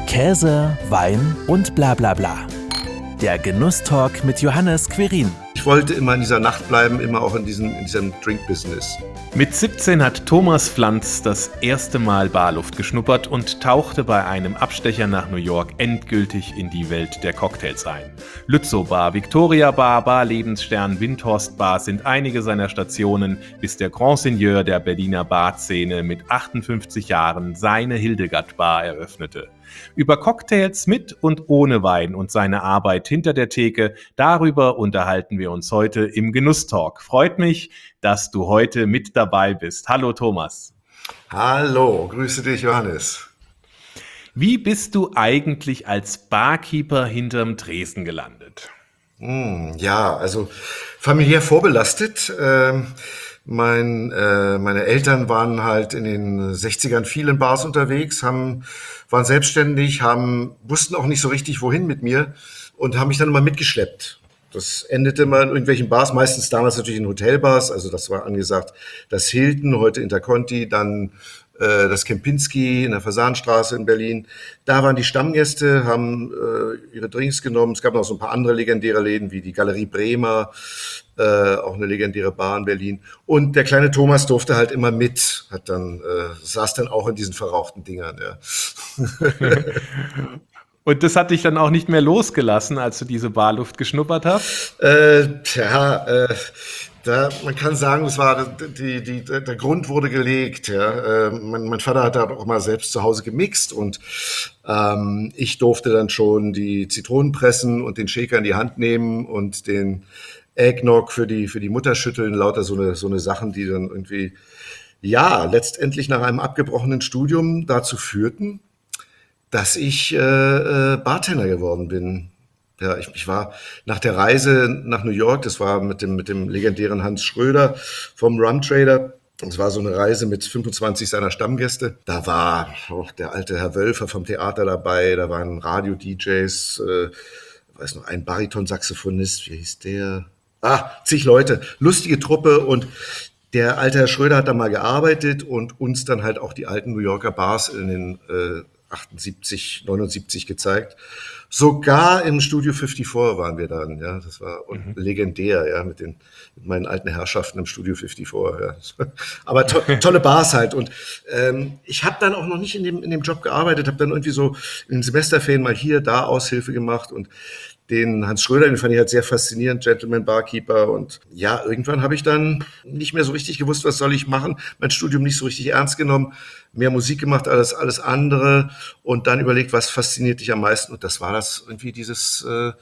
Käse, Wein und bla bla bla. Der Genusstalk mit Johannes Quirin. Ich wollte immer in dieser Nacht bleiben, immer auch in diesem Drink-Business. Mit 17 hat Thomas Pflanz das erste Mal Barluft geschnuppert und tauchte bei einem Abstecher nach New York endgültig in die Welt der Cocktails ein. Lützow Bar, Victoria Bar, Bar Lebensstern, Windhorst Bar sind einige seiner Stationen, bis der Grand Seigneur der Berliner Barszene mit 58 Jahren seine Hildegard Bar eröffnete. Über Cocktails mit und ohne Wein und seine Arbeit hinter der Theke, darüber unterhalten wir uns heute im Genusstalk. Freut mich, dass du heute mit dabei bist. Hallo Thomas. Hallo, grüße dich Johannes. Wie bist du eigentlich als Barkeeper hinterm Tresen gelandet? Ja, also familiär vorbelastet. Meine Eltern waren halt in den 60ern viel in Bars unterwegs, waren selbstständig, wussten auch nicht so richtig, wohin mit mir und haben mich dann immer mitgeschleppt. Das endete immer in irgendwelchen Bars, meistens damals natürlich in Hotelbars, also das war angesagt das Hilton, heute Interconti, dann das Kempinski in der Fasanstraße in Berlin. Da waren die Stammgäste, haben ihre Drinks genommen. Es gab noch so ein paar andere legendäre Läden wie die Galerie Bremer, auch eine legendäre Bar in Berlin. Und der kleine Thomas durfte halt immer mit, saß dann auch in diesen verrauchten Dingern. Ja. Und das hat dich dann auch nicht mehr losgelassen, als du diese Barluft geschnuppert hast? Man kann sagen, das war der Grund wurde gelegt. Ja. Mein Vater hat da auch mal selbst zu Hause gemixt und ich durfte dann schon die Zitronen pressen und den Shaker in die Hand nehmen und den Eggnog für die Mutter schütteln, lauter so eine Sachen, die dann irgendwie, ja, letztendlich nach einem abgebrochenen Studium dazu führten, dass ich Bartender geworden bin. Ja, ich war nach der Reise nach New York, das war mit dem legendären Hans Schröder vom Rum Trader. Das war so eine Reise mit 25 seiner Stammgäste. Da war auch der alte Herr Wölfer vom Theater dabei, da waren Radio-DJs, weiß noch, ein Bariton-Saxophonist, wie hieß der? Zig Leute, lustige Truppe und der alte Herr Schröder hat da mal gearbeitet und uns dann halt auch die alten New Yorker Bars in den 78, 79 gezeigt. Sogar im Studio 54 waren wir dann, ja, das war legendär, ja, mit meinen alten Herrschaften im Studio 54, ja. Aber tolle Bars halt und ich habe dann auch noch nicht in dem Job gearbeitet, habe dann irgendwie so in den Semesterferien mal hier, da Aushilfe gemacht und den Hans Schröder, den fand ich halt sehr faszinierend, Gentleman Barkeeper und ja, irgendwann habe ich dann nicht mehr so richtig gewusst, was soll ich machen, mein Studium nicht so richtig ernst genommen, mehr Musik gemacht als alles andere und dann überlegt, was fasziniert dich am meisten und das war das irgendwie dieses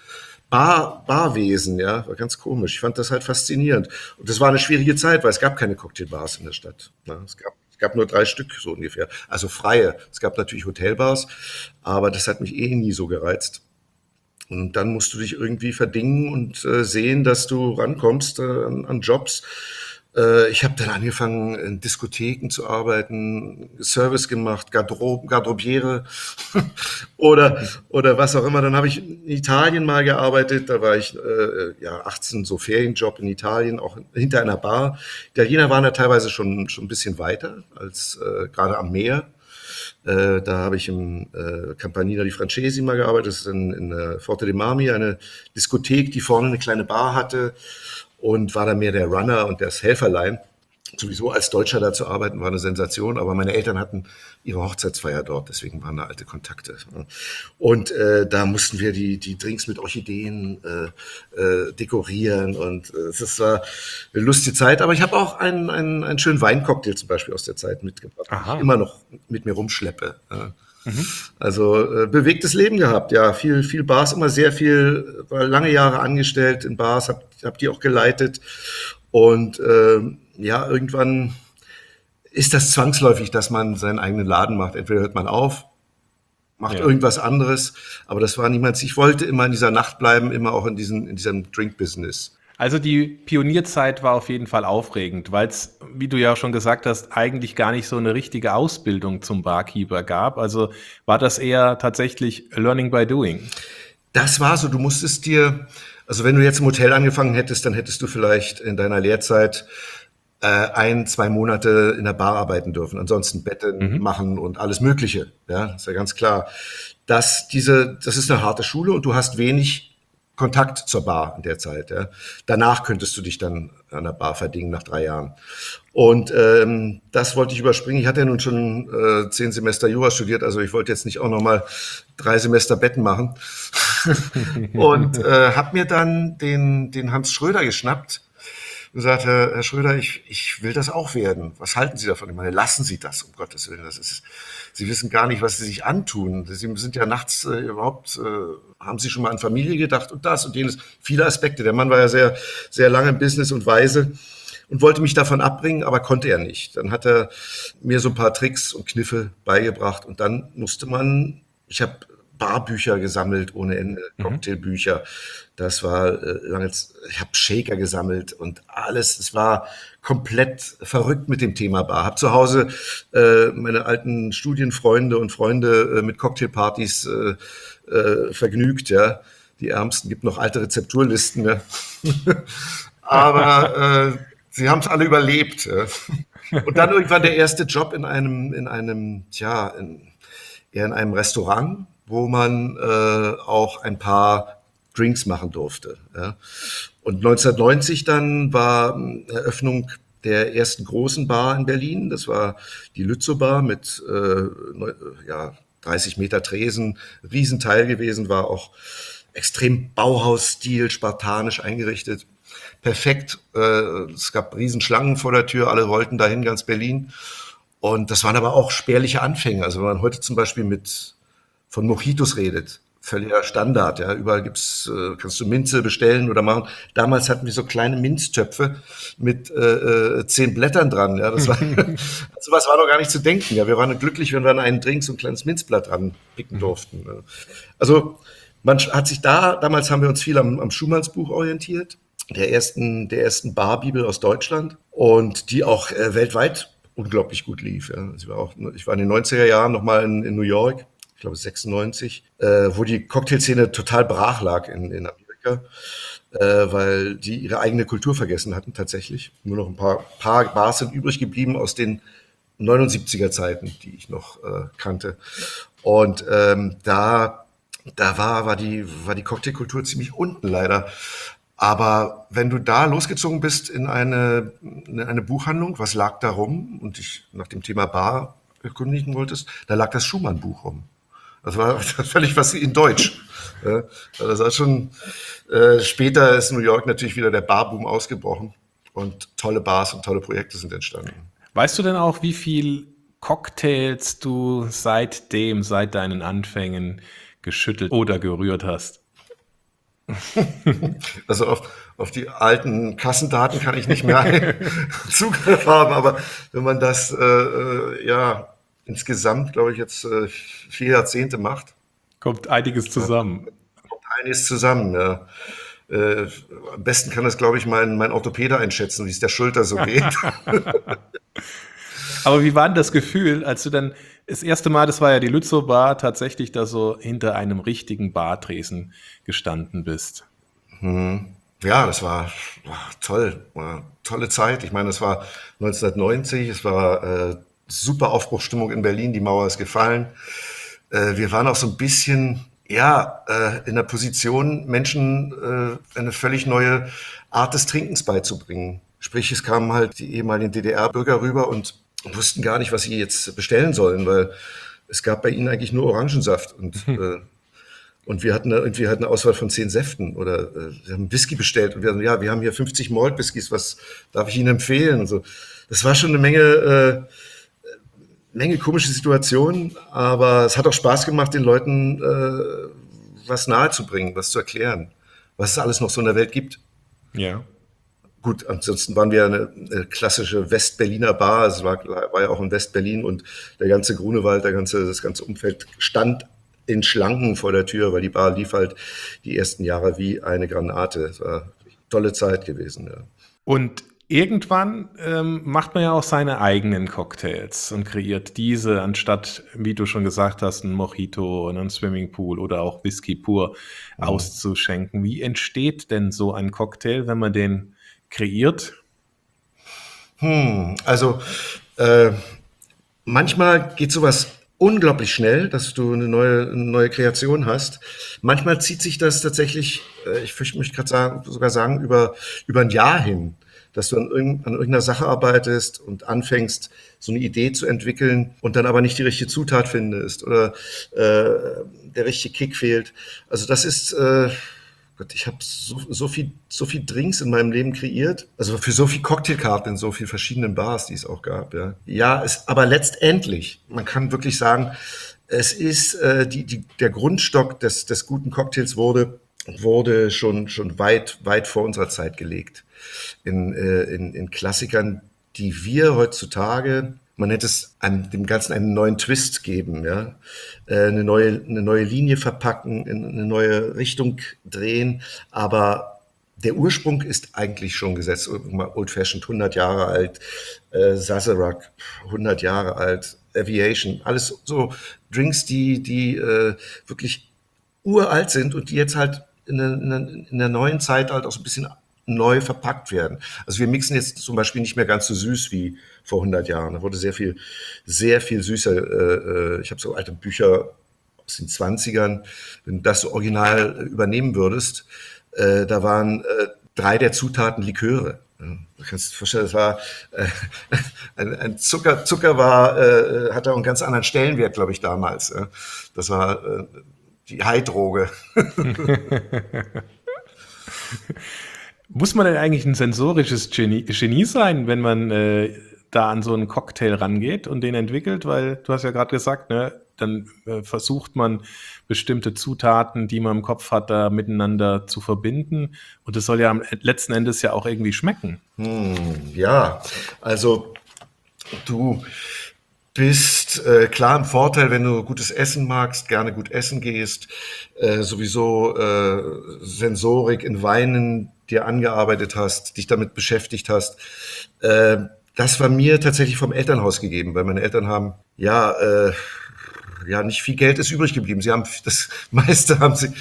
Barwesen, ja, war ganz komisch, ich fand das halt faszinierend und das war eine schwierige Zeit, weil es gab keine Cocktailbars in der Stadt, ne? Es gab nur 3 Stück so ungefähr, also freie, es gab natürlich Hotelbars, aber das hat mich nie so gereizt. Und dann musst du dich irgendwie verdingen und sehen, dass du rankommst an Jobs. Ich habe dann angefangen, in Diskotheken zu arbeiten, Service gemacht, Garderobiere oder was auch immer. Dann habe ich in Italien mal gearbeitet. Da war ich 18, so Ferienjob in Italien, auch hinter einer Bar. Italiener waren da teilweise schon ein bisschen weiter als gerade am Meer. Da habe ich im Campanile di Francesi mal gearbeitet, das ist in Forte dei Marmi, eine Diskothek, die vorne eine kleine Bar hatte und war da mehr der Runner und das Helferlein. Sowieso als Deutscher da zu arbeiten, war eine Sensation, aber meine Eltern hatten ihre Hochzeitsfeier dort, deswegen waren da alte Kontakte. Und da mussten wir die Drinks mit Orchideen dekorieren und es war eine lustige Zeit, aber ich habe auch einen schönen Weincocktail zum Beispiel aus der Zeit mitgebracht, den ich immer noch mit mir rumschleppe. Also bewegtes Leben gehabt, ja, viel Bars, immer sehr viel, war lange Jahre angestellt in Bars, hab die auch geleitet und ja, irgendwann ist das zwangsläufig, dass man seinen eigenen Laden macht. Entweder hört man auf, macht irgendwas anderes, aber das war niemals. Ich wollte immer in dieser Nacht bleiben, immer auch in diesem Drink-Business. Also die Pionierzeit war auf jeden Fall aufregend, weil es, wie du ja schon gesagt hast, eigentlich gar nicht so eine richtige Ausbildung zum Barkeeper gab. Also war das eher tatsächlich Learning by Doing? Das war so, also wenn du jetzt im Hotel angefangen hättest, dann hättest du vielleicht in deiner Lehrzeit 2 Monate in der Bar arbeiten dürfen. Ansonsten Betten Mhm. machen und alles Mögliche. Ja, ist ja ganz klar. Das ist eine harte Schule und du hast wenig Kontakt zur Bar in der Zeit. Ja. Danach könntest du dich dann an der Bar verdingen nach 3 Jahren. Und das wollte ich überspringen. Ich hatte ja nun schon 10 Semester Jura studiert, also ich wollte jetzt nicht auch noch mal 3 Semester Betten machen. Und habe mir dann den Hans Schröder geschnappt und sagte, Herr Schröder, ich will das auch werden. Was halten Sie davon? Ich meine, lassen Sie das, um Gottes Willen. Sie wissen gar nicht, was Sie sich antun. Sie sind ja nachts haben Sie schon mal an Familie gedacht und das und jenes. Viele Aspekte. Der Mann war ja sehr, sehr lange im Business und weise und wollte mich davon abbringen, aber konnte er nicht. Dann hat er mir so ein paar Tricks und Kniffe beigebracht und dann ich habe Barbücher gesammelt ohne Ende, Mhm. Cocktailbücher. Das war ich habe Shaker gesammelt und alles. Es war komplett verrückt mit dem Thema Bar. Habe zu Hause meine alten Studienfreunde und Freunde mit Cocktailpartys vergnügt. Ja, die Ärmsten gibt noch alte Rezepturlisten. Ja. Aber sie haben es alle überlebt. Ja. Und dann irgendwann der erste Job eher in einem Restaurant, wo man auch ein paar Drinks machen durfte. Ja. Und 1990 dann war Eröffnung der ersten großen Bar in Berlin. Das war die Lützow Bar mit 30 Meter Tresen, Riesenteil gewesen, war auch extrem Bauhausstil, spartanisch eingerichtet. Perfekt. Es gab Riesenschlangen vor der Tür, alle wollten dahin, ganz Berlin. Und das waren aber auch spärliche Anfänge. Also wenn man heute zum Beispiel von Mojitos redet, völliger Standard. Ja, überall kannst du Minze bestellen oder machen. Damals hatten wir so kleine Minztöpfe mit 10 Blättern dran. Ja, sowas war noch gar nicht zu denken. Ja, wir waren glücklich, wenn wir an einen Drink so ein kleines Minzblatt dran picken Mhm. durften. Ja. Also man hat sich damals haben wir uns viel am Schumanns-Buch orientiert, der ersten Barbibel aus Deutschland und die auch weltweit unglaublich gut lief. Ja. Ich war in den 90er Jahren nochmal in New York, ich glaube 96, wo die Cocktailszene total brach lag in Amerika, weil die ihre eigene Kultur vergessen hatten tatsächlich. Nur noch ein paar Bars sind übrig geblieben aus den 79er Zeiten, die ich noch kannte. Und da war die Cocktailkultur ziemlich unten leider. Aber wenn du da losgezogen bist in eine Buchhandlung, was lag da rum und dich nach dem Thema Bar erkundigen wolltest, da lag das Schumann-Buch rum. Das war völlig was in Deutsch. Ja, das war schon, später ist New York natürlich wieder der Barboom ausgebrochen und tolle Bars und tolle Projekte sind entstanden. Weißt du denn auch, wie viel Cocktails du seit deinen Anfängen geschüttelt oder gerührt hast? Also auf die alten Kassendaten kann ich nicht mehr Zugriff haben, aber wenn man das insgesamt, glaube ich, jetzt 4 Jahrzehnte macht, Kommt einiges zusammen. kommt einiges zusammen. Ja. Äh, Am besten kann das, glaube ich, mein Orthopäde einschätzen, wie es der Schulter so geht. Aber wie war denn das Gefühl, als du dann das erste Mal, das war ja die Lützow Bar, tatsächlich da so hinter einem richtigen Bartresen gestanden bist? Ja, das war toll, war tolle Zeit. Ich meine, es war 1990, es war super Aufbruchsstimmung in Berlin, die Mauer ist gefallen. Wir waren auch so ein bisschen, in der Position, Menschen eine völlig neue Art des Trinkens beizubringen. Sprich, es kamen halt die ehemaligen DDR-Bürger rüber und wussten gar nicht, was sie jetzt bestellen sollen, weil es gab bei ihnen eigentlich nur Orangensaft und wir hatten da irgendwie halt eine Auswahl von 10 Säften oder wir haben Whisky bestellt und wir haben hier 50 Malt-Whiskys, was darf ich Ihnen empfehlen? Und so. Das war schon eine Menge komische Situationen, aber es hat auch Spaß gemacht, den Leuten was nahezubringen, was zu erklären, was es alles noch so in der Welt gibt. Ja. Gut, ansonsten waren wir eine klassische Westberliner Bar. Es war ja auch in Westberlin und der ganze Grunewald, das ganze Umfeld stand in Schlangen vor der Tür, weil die Bar lief halt die ersten Jahre wie eine Granate. Es war eine tolle Zeit gewesen. Ja. Und irgendwann macht man ja auch seine eigenen Cocktails und kreiert diese, anstatt, wie du schon gesagt hast, ein Mojito und einen Swimmingpool oder auch Whisky pur auszuschenken. Wie entsteht denn so ein Cocktail, wenn man den kreiert? Also äh, manchmal geht sowas unglaublich schnell, dass du eine neue Kreation hast. Manchmal zieht sich das tatsächlich, möchte gerade sogar sagen, über ein Jahr hin, dass du an irgendeiner Sache arbeitest und anfängst, so eine Idee zu entwickeln und dann aber nicht die richtige Zutat findest oder der richtige Kick fehlt. Also das ist, Gott, ich habe so viel Drinks in meinem Leben kreiert. Also für so viel Cocktailkarten in so vielen verschiedenen Bars, die es auch gab. Aber letztendlich, man kann wirklich sagen, es ist der Grundstock des guten Cocktails wurde schon weit vor unserer Zeit gelegt. In Klassikern, die wir heutzutage, man hätte es dem Ganzen einen neuen Twist geben, ja, eine neue Linie verpacken, in eine neue Richtung drehen, aber der Ursprung ist eigentlich schon gesetzt. Old Fashioned 100 Jahre alt, Sazerac 100 Jahre alt, Aviation, alles so Drinks, die wirklich uralt sind und die jetzt halt in der neuen Zeit halt auch so ein bisschen neu verpackt werden. Also wir mixen jetzt zum Beispiel nicht mehr ganz so süß wie vor 100 Jahren. Da wurde sehr viel süßer. Ich habe so alte Bücher aus den 20ern. Wenn du das so original übernehmen würdest, da waren 3 der Zutaten Liköre. Ja, du kannst dir vorstellen, das war ein Zucker hatte auch einen ganz anderen Stellenwert, glaube ich, damals. Ja. Das war die Haidroge. Muss man denn eigentlich ein sensorisches Genie sein, wenn man da an so einen Cocktail rangeht und den entwickelt? Weil du hast ja gerade gesagt, ne, dann versucht man bestimmte Zutaten, die man im Kopf hat, da miteinander zu verbinden. Und das soll ja letzten Endes ja auch irgendwie schmecken. Ja, also du bist klar im Vorteil, wenn du gutes Essen magst, gerne gut essen gehst, sowieso Sensorik in Weinen dir angearbeitet hast, dich damit beschäftigt hast. Das war mir tatsächlich vom Elternhaus gegeben, weil meine Eltern haben nicht viel Geld ist übrig geblieben. Sie haben das meiste haben sie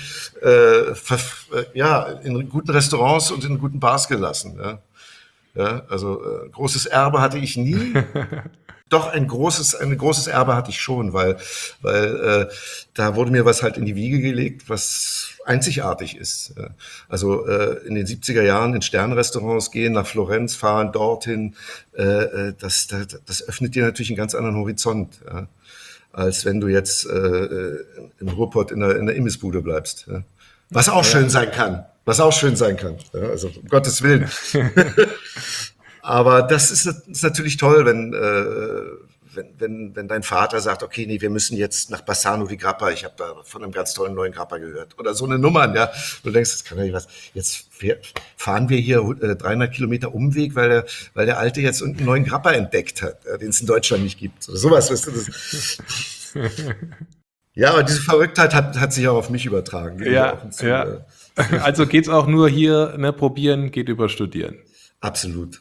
in guten Restaurants und in guten Bars gelassen. Ja. Ja, also großes Erbe hatte ich nie. Doch ein großes Erbe hatte ich schon, weil da wurde mir was halt in die Wiege gelegt, was einzigartig ist. Also in den 70er Jahren in Sternrestaurants gehen, nach Florenz fahren, dorthin, das öffnet dir natürlich einen ganz anderen Horizont, ja, als wenn du jetzt im Ruhrpott in der Imbissbude bleibst. Ja. Was auch schön sein kann. Ja, also um Gottes Willen. Aber das ist natürlich toll, wenn dein Vater sagt, okay, nee, wir müssen jetzt nach Bassano di Grappa, ich habe da von einem ganz tollen neuen Grappa gehört. Oder so eine Nummer, ja. Du denkst, das kann ja nicht was. Jetzt fahren wir hier 300 Kilometer Umweg, weil der Alte jetzt einen neuen Grappa entdeckt hat, den es in Deutschland nicht gibt. Oder sowas, weißt du. Ja, aber diese Verrücktheit hat sich auch auf mich übertragen. Ja. Also geht's auch nur hier, ne, probieren, geht über studieren. Absolut.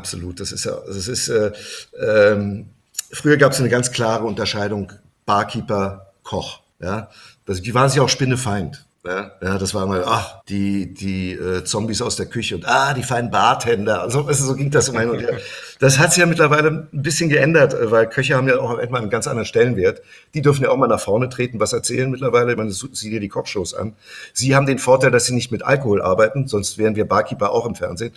Früher gab es eine ganz klare Unterscheidung Barkeeper, Koch. Ja, die waren sich auch spinnefeind. Ja, das war mal, die Zombies aus der Küche und die feinen Bartender. Also so ging das immer hin und her. Das hat sich ja mittlerweile ein bisschen geändert, weil Köche haben ja auch etwa einen ganz anderen Stellenwert. Die dürfen ja auch mal nach vorne treten, was erzählen mittlerweile. Ich meine, sieh dir die Kochshows an. Sie haben den Vorteil, dass sie nicht mit Alkohol arbeiten, sonst wären wir Barkeeper auch im Fernsehen.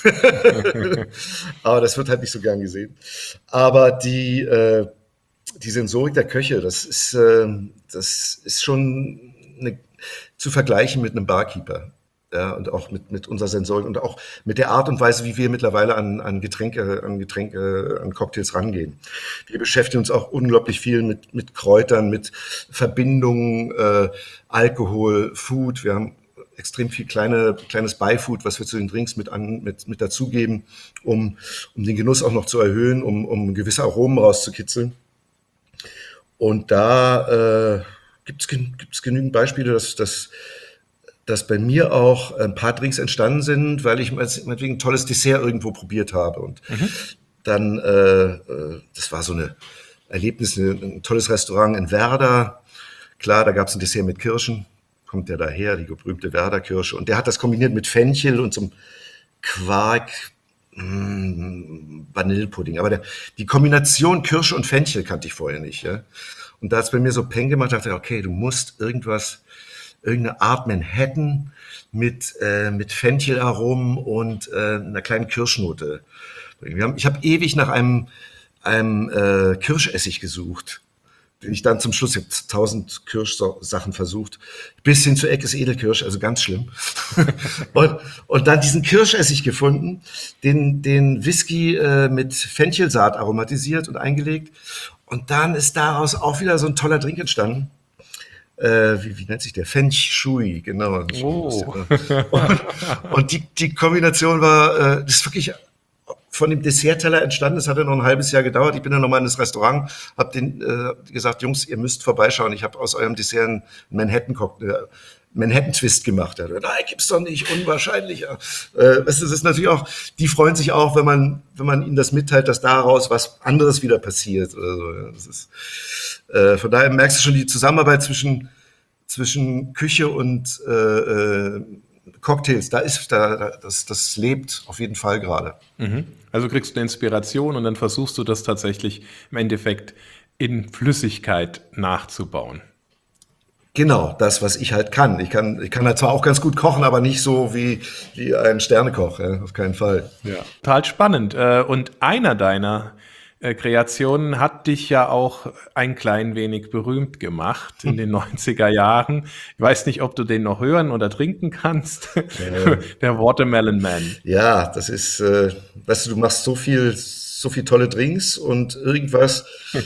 Aber das wird halt nicht so gern gesehen. Aber die Sensorik der Köche, das ist schon zu vergleichen mit einem Barkeeper. Ja, und auch mit unserer Sensorik und auch mit der Art und Weise, wie wir mittlerweile an Cocktails rangehen. Wir beschäftigen uns auch unglaublich viel mit Kräutern, mit Verbindungen, Alkohol, Food. Wir haben extrem viel kleines Beifood, was wir zu den Drinks mit dazugeben, um den Genuss auch noch zu erhöhen, um gewisse Aromen rauszukitzeln. Und da gibt's genügend Beispiele, dass bei mir auch ein paar Drinks entstanden sind, weil ich meinetwegen ein tolles Dessert irgendwo probiert habe. Und dann, das war so eine Erlebnis, ein tolles Restaurant in Werder. Klar, da gab es ein Dessert mit Kirschen, kommt der daher, die berühmte Werder-Kirsche. Und der hat das kombiniert mit Fenchel und so einem Quark, Vanillepudding. Aber die Kombination Kirsche und Fenchel kannte ich vorher nicht. Ja? Und da hat es bei mir so Peng gemacht, dachte ich, okay, du musst irgendeine Art Manhattan mit Fenchelaromen und einer kleinen Kirschnote. Ich habe ewig nach einem Kirschessig gesucht, den ich dann zum Schluss, ich habe 1000 Kirschsachen versucht, bis hin zu Eckes Edelkirsch, also ganz schlimm. und dann diesen Kirschessig gefunden, den Whisky mit Fenchelsaat aromatisiert und eingelegt. Und dann ist daraus auch wieder so ein toller Drink entstanden. Wie nennt sich der? Feng Shui, genau. Oh. Und die Kombination war, das ist wirklich von dem Dessertteller entstanden. Das hat ja noch ein halbes Jahr gedauert. Ich bin dann nochmal in das Restaurant, habe gesagt, Jungs, ihr müsst vorbeischauen. Ich habe aus eurem Dessert einen Manhattan-Twist gemacht. Nein, gibt's doch nicht, unwahrscheinlich. Das ist natürlich auch, die freuen sich auch, wenn man ihnen das mitteilt, dass daraus was anderes wieder passiert. Oder so. Das ist, von daher merkst du schon die Zusammenarbeit zwischen Küche und Cocktails. Das lebt auf jeden Fall gerade. Also kriegst du eine Inspiration und dann versuchst du das tatsächlich im Endeffekt in Flüssigkeit nachzubauen. Genau, das, was ich halt kann. Ich kann halt zwar auch ganz gut kochen, aber nicht so wie ein Sternekoch, ja, auf keinen Fall. Ja. Total spannend. Und einer deiner Kreationen hat dich ja auch ein klein wenig berühmt gemacht in den 90er Jahren. Ich weiß nicht, ob du den noch hören oder trinken kannst. Der Watermelon Man. Ja, das ist, weißt du machst so viel tolle Drinks und irgendwas,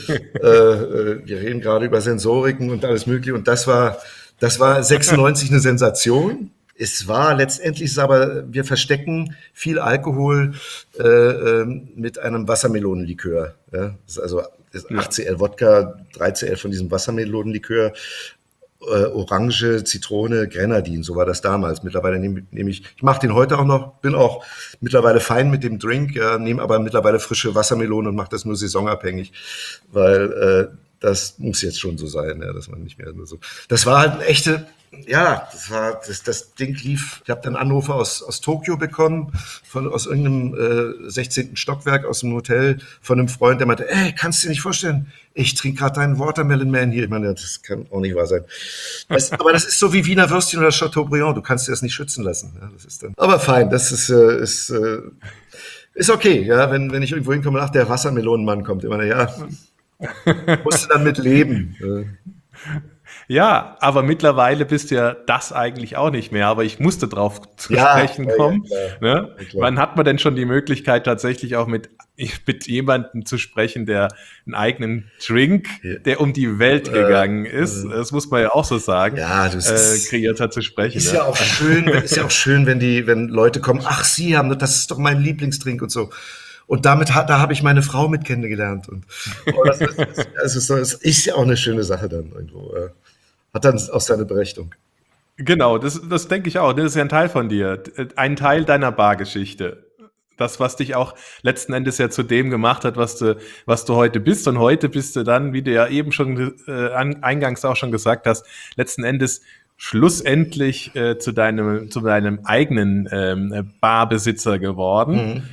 wir reden gerade über Sensoriken und alles mögliche und das war 96 eine Sensation. Es war letztendlich, aber wir verstecken viel Alkohol mit einem Wassermelonenlikör. Ja? Das ist also 8cl Wodka, 3cl von diesem Wassermelonenlikör, Orange, Zitrone, Grenadin, so war das damals. Mittlerweile nehme ich mache den heute auch noch, bin auch mittlerweile fein mit dem Drink, nehme aber mittlerweile frische Wassermelone und mache das nur saisonabhängig, weil das muss jetzt schon so sein, ja, dass man nicht mehr nur so. Das war halt eine echte, ja, das Ding lief. Ich habe dann Anrufe aus Tokio bekommen, aus irgendeinem 16. Stockwerk aus dem Hotel von einem Freund, der meinte, ey, kannst du dir nicht vorstellen, ich trinke gerade deinen Watermelon Man hier. Ich meine, das kann auch nicht wahr sein. Aber das ist so wie Wiener Würstchen oder Chateaubriand, du kannst dir das nicht schützen lassen. Ja, das ist dann, aber fein, das ist okay, ja, wenn ich irgendwo hinkomme, ach, der Wassermelonenmann kommt, ich meine, ja, musst du dann mit leben. Ja, aber mittlerweile bist du ja das eigentlich auch nicht mehr, aber ich musste drauf zu sprechen kommen. Ja, ne? Wann hat man denn schon die Möglichkeit, tatsächlich auch mit jemandem zu sprechen, der einen eigenen Drink, der um die Welt gegangen ist, das muss man ja auch so sagen, kreiert hat, zu sprechen. Ist ja auch schön, wenn Leute kommen, ach, Sie haben, das ist doch mein Lieblingsdrink und so. Und da habe ich meine Frau mit kennengelernt. Und das ist ja auch eine schöne Sache dann irgendwo. Hat dann auch seine Berechtigung. Genau, das denke ich auch. Das ist ja ein Teil von dir. Ein Teil deiner Bargeschichte. Das, was dich auch letzten Endes ja zu dem gemacht hat, was du heute bist. Und heute bist du dann, wie du ja eben schon eingangs auch schon gesagt hast, letzten Endes schlussendlich zu deinem eigenen Barbesitzer geworden.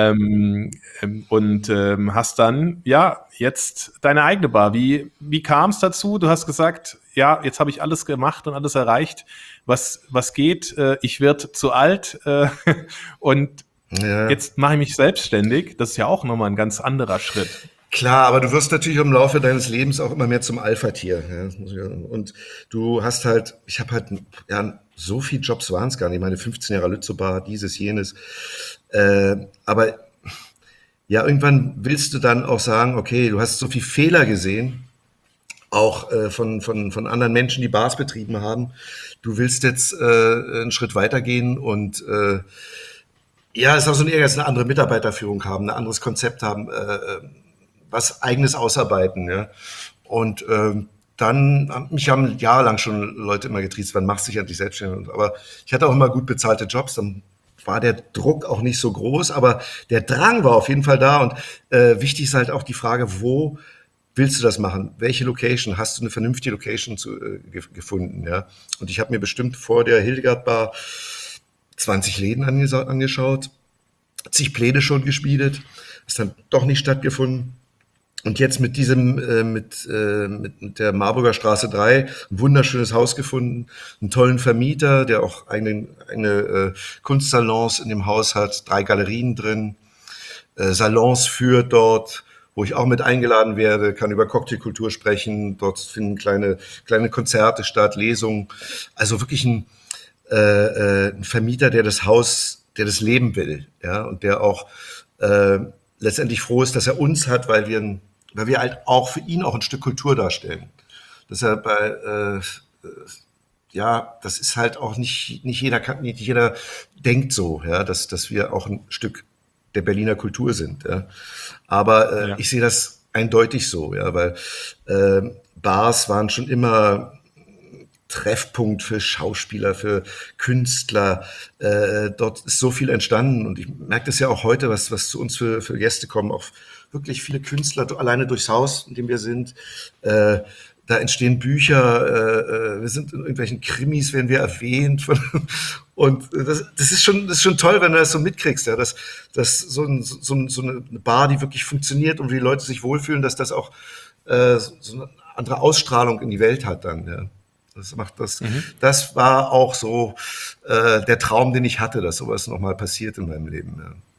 Und hast dann, ja, jetzt deine eigene Bar. Wie kam es dazu? Du hast gesagt, ja, jetzt habe ich alles gemacht und alles erreicht, was geht. Ich werde zu alt und jetzt mache ich mich selbstständig. Das ist ja auch nochmal ein ganz anderer Schritt. Klar, aber du wirst natürlich im Laufe deines Lebens auch immer mehr zum Alpha-Tier. Ja? Und du hast halt, ich habe halt, ja, so viele Jobs waren es gar nicht. Meine 15 Jahre Lützow-Bar, dieses, jenes. Aber ja, irgendwann willst du dann auch sagen, okay, du hast so viele Fehler gesehen, auch von anderen Menschen, die Bars betrieben haben. Du willst jetzt einen Schritt weitergehen und ja, es ist auch so ein Ehrgeiz, eine andere Mitarbeiterführung haben, ein anderes Konzept haben, was Eigenes ausarbeiten. Ja? Und mich haben jahrelang schon Leute immer getriezt, wann machst du dich endlich selbstständig? Aber ich hatte auch immer gut bezahlte Jobs, dann war der Druck auch nicht so groß, aber der Drang war auf jeden Fall da. Und wichtig ist halt auch die Frage, wo willst du das machen? Welche Location? Hast du eine vernünftige Location gefunden? Ja? Und ich habe mir bestimmt vor der Hildegard Bar 20 Läden angeschaut. zig Pläne schon geschmiedet, ist dann doch nicht stattgefunden. Und jetzt mit mit der Marburger Straße 3 ein wunderschönes Haus gefunden, einen tollen Vermieter, der auch eigene Kunstsalons in dem Haus hat, 3 Galerien drin, Salons führt dort, wo ich auch mit eingeladen werde, kann über Cocktailkultur sprechen. Dort finden kleine Konzerte statt, Lesungen. Also wirklich ein Vermieter, der das Leben will, ja, und der auch letztendlich froh ist, dass er uns hat, weil wir halt auch für ihn auch ein Stück Kultur darstellen. Dass er ja, das ist halt auch nicht jeder denkt so, ja, dass wir auch ein Stück der Berliner Kultur sind. Ja. Aber Ja. ich sehe das eindeutig so, ja, weil Bars waren schon immer Treffpunkt für Schauspieler, für Künstler. Dort ist so viel entstanden und ich merke das ja auch heute, was zu uns für Gäste kommen, auch wirklich viele Künstler, alleine durchs Haus, in dem wir sind. Da entstehen Bücher, wir sind in irgendwelchen Krimis, werden wir erwähnt. Und das ist schon toll, wenn du das so mitkriegst, ja, dass so eine Bar, die wirklich funktioniert und wie die Leute sich wohlfühlen, dass das auch so eine andere Ausstrahlung in die Welt hat dann, ja. Das war auch so der Traum, den ich hatte, dass sowas nochmal passiert in meinem Leben.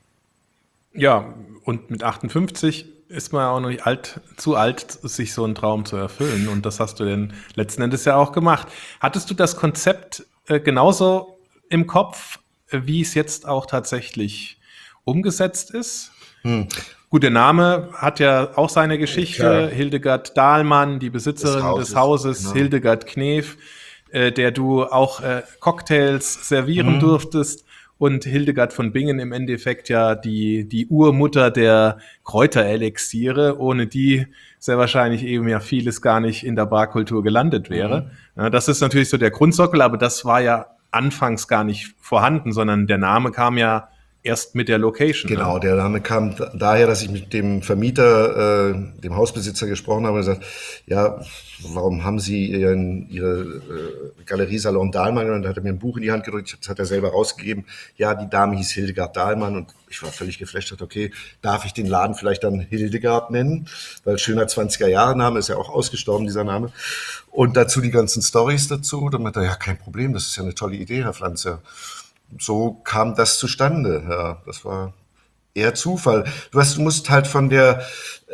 Ja. Ja, und mit 58 ist man ja auch noch nicht zu alt, sich so einen Traum zu erfüllen. Und das hast du denn letzten Endes ja auch gemacht. Hattest du das Konzept genauso im Kopf, wie es jetzt auch tatsächlich umgesetzt ist? Gut, der Name hat ja auch seine Geschichte. Klar. Hildegard Dahlmann, die Besitzerin des Hauses, genau. Hildegard Knef, der du auch Cocktails servieren durftest. Und Hildegard von Bingen im Endeffekt ja die Urmutter der Kräuterelixiere, ohne die sehr wahrscheinlich eben ja vieles gar nicht in der Barkultur gelandet wäre. Ja, das ist natürlich so der Grundsockel, aber das war ja anfangs gar nicht vorhanden, sondern der Name kam ja erst mit der Location. Genau, Ne? der Name kam daher, dass ich mit dem Vermieter, dem Hausbesitzer gesprochen habe und gesagt, ja, warum haben Sie Ihre Galeriesalon Dahlmann? Und dann hat er mir ein Buch in die Hand gedrückt, das hat er selber rausgegeben. Ja, die Dame hieß Hildegard Dahlmann und ich war völlig geflasht, dachte, okay, darf ich den Laden vielleicht dann Hildegard nennen? Weil schöner 20er-Jahre-Name ist ja auch ausgestorben, dieser Name. Und dazu die ganzen Storys dazu. Dann meinte er, ja, kein Problem, das ist ja eine tolle Idee, Herr Pflanzer. So kam das zustande. Ja, das war eher Zufall. Du musst halt von der,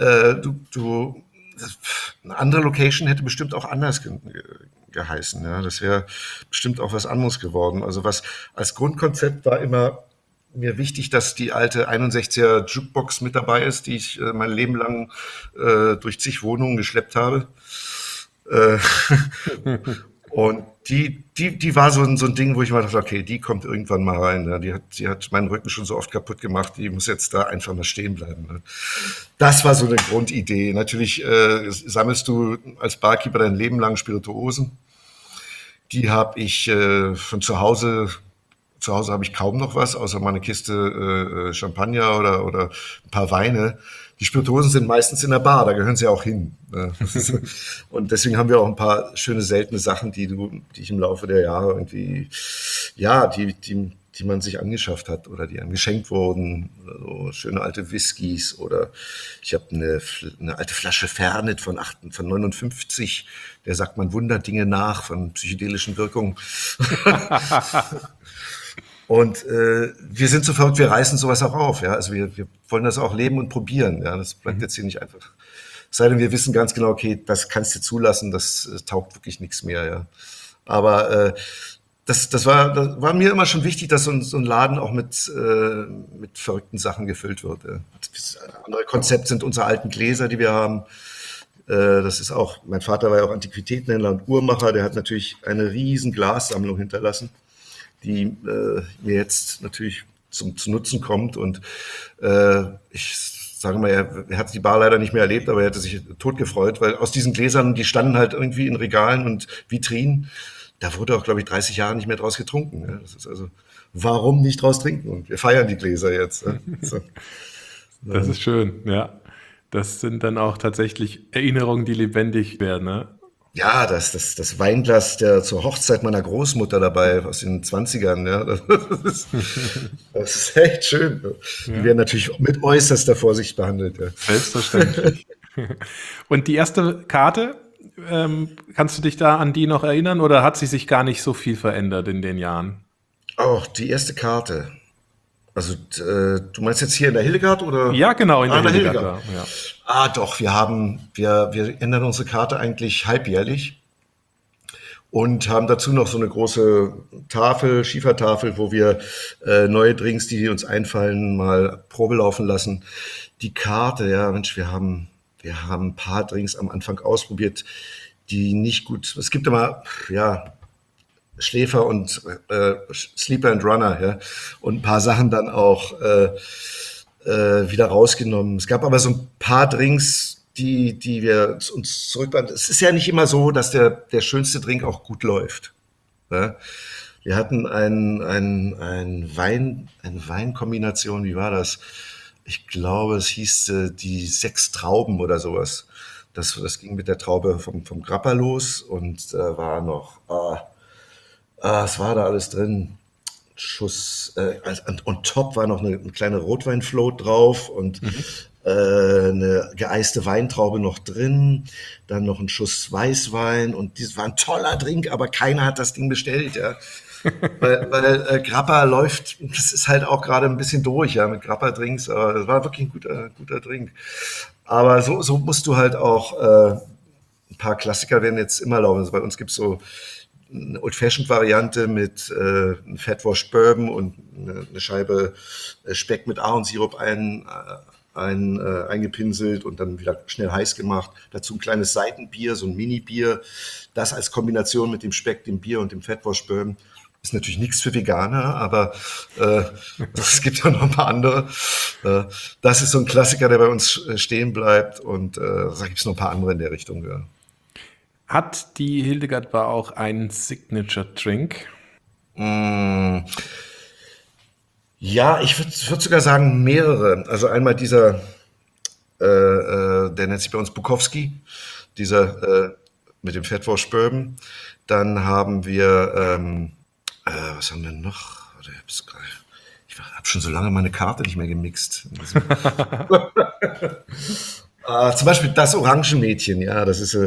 eine andere Location hätte bestimmt auch anders geheißen. Ja, das wäre bestimmt auch was anderes geworden. Also was als Grundkonzept war immer mir wichtig, dass die alte 61er Jukebox mit dabei ist, die ich mein Leben lang durch zig Wohnungen geschleppt habe. Und die war so ein Ding, wo ich mal dachte, okay, die kommt irgendwann mal rein. Ja. Die hat meinen Rücken schon so oft kaputt gemacht, die muss jetzt da einfach mal stehen bleiben. Ne. Das war so eine Grundidee. Natürlich sammelst du als Barkeeper dein Leben lang Spirituosen. Die habe ich von zu Hause habe ich kaum noch was, außer mal eine Kiste Champagner oder ein paar Weine. Die Spirituosen sind meistens in der Bar, da gehören sie auch hin. Und deswegen haben wir auch ein paar schöne, seltene Sachen, die ich im Laufe der Jahre irgendwie, ja, die man sich angeschafft hat oder die einem geschenkt wurden. So schöne alte Whiskys oder ich habe eine alte Flasche Fernet von 59, der sagt man Wunderdinge nach von psychedelischen Wirkungen. Und wir sind so verrückt, wir reißen sowas auch auf. Ja? Also wir wollen das auch leben und probieren. Ja? Das bleibt jetzt hier nicht einfach. Es sei denn, wir wissen ganz genau, okay, das kannst du zulassen, das taugt wirklich nichts mehr. Ja? Aber das war mir immer schon wichtig, dass so ein Laden auch mit verrückten Sachen gefüllt wird. Ja? Das andere Konzept sind unsere alten Gläser, die wir haben. Das ist auch, mein Vater war ja auch Antiquitätenhändler und Uhrmacher, der hat natürlich eine riesen Glassammlung hinterlassen, die mir jetzt natürlich zu Nutzen kommt. Und ich sage mal, er hat die Bar leider nicht mehr erlebt, aber er hätte sich totgefreut, weil aus diesen Gläsern, die standen halt irgendwie in Regalen und Vitrinen, da wurde auch, glaube ich, 30 Jahre nicht mehr draus getrunken. Ja. Das ist also, warum nicht draus trinken? Und wir feiern die Gläser jetzt. Ja. So. Das ist schön, ja. Das sind dann auch tatsächlich Erinnerungen, die lebendig werden, ne? Ja, das Weinglas der zur Hochzeit meiner Großmutter dabei aus den 20ern, ja. Das ist echt schön. Die Ja, werden natürlich mit äußerster Vorsicht behandelt, ja. selbstverständlich. Und die erste Karte, kannst du dich da an die noch erinnern oder hat sie sich gar nicht so viel verändert in den Jahren? Auch die erste Karte. Also, du meinst jetzt hier in der Hildegard oder? Ja, genau, in Ah, der in der Hildegard Hildegard. da. Ja. Ah, doch, wir ändern unsere Karte eigentlich halbjährlich und haben dazu noch so eine große Tafel, Schiefertafel, wo wir neue Drinks, die uns einfallen, mal Probe laufen lassen. Die Karte, ja, Mensch, wir haben ein paar Drinks am Anfang ausprobiert, die nicht gut. Es gibt immer, ja, Schläfer und Sleeper and Runner, ja, und ein paar Sachen dann auch wieder rausgenommen. Es gab aber so ein paar Drinks, die wir uns zurückbehalten. Es ist ja nicht immer so, dass der schönste Drink auch gut läuft. Ja? Wir hatten eine Weinkombination, wie war das? Ich glaube, es hieß die 6 Trauben oder sowas. Das ging mit der Traube vom Grappa los und war noch, was war da alles drin? Schuss, on top war noch eine kleine Rotweinfloat drauf und eine geeiste Weintraube noch drin, dann noch ein Schuss Weißwein und das war ein toller Drink, aber keiner hat das Ding bestellt, ja. Weil Grappa läuft, das ist halt auch gerade ein bisschen durch, ja, mit Grappa-Drinks, aber das war wirklich ein guter Drink. Aber so musst du halt auch, ein paar Klassiker werden jetzt immer laufen. Also bei uns gibt es so eine Old-Fashioned-Variante mit einem Fatwash Bourbon und eine Scheibe Speck mit Ahornsirup eingepinselt und dann wieder schnell heiß gemacht. Dazu ein kleines Seitenbier, so ein Mini-Bier. Das als Kombination mit dem Speck, dem Bier und dem Fatwash Bourbon. Ist natürlich nichts für Veganer, aber es gibt ja noch ein paar andere. Das ist so ein Klassiker, der bei uns stehen bleibt und da gibt es noch ein paar andere in der Richtung. Ja. Hat die Hildegard Bar auch einen Signature Drink? Mm, ja, ich würd sogar sagen mehrere. Also einmal dieser, der nennt sich bei uns Bukowski, dieser mit dem Fatwash Bourbon. Dann haben wir, was haben wir noch? Warte, ich habe schon so lange meine Karte nicht mehr gemixt. Zum Beispiel das Orangenmädchen, ja, das ist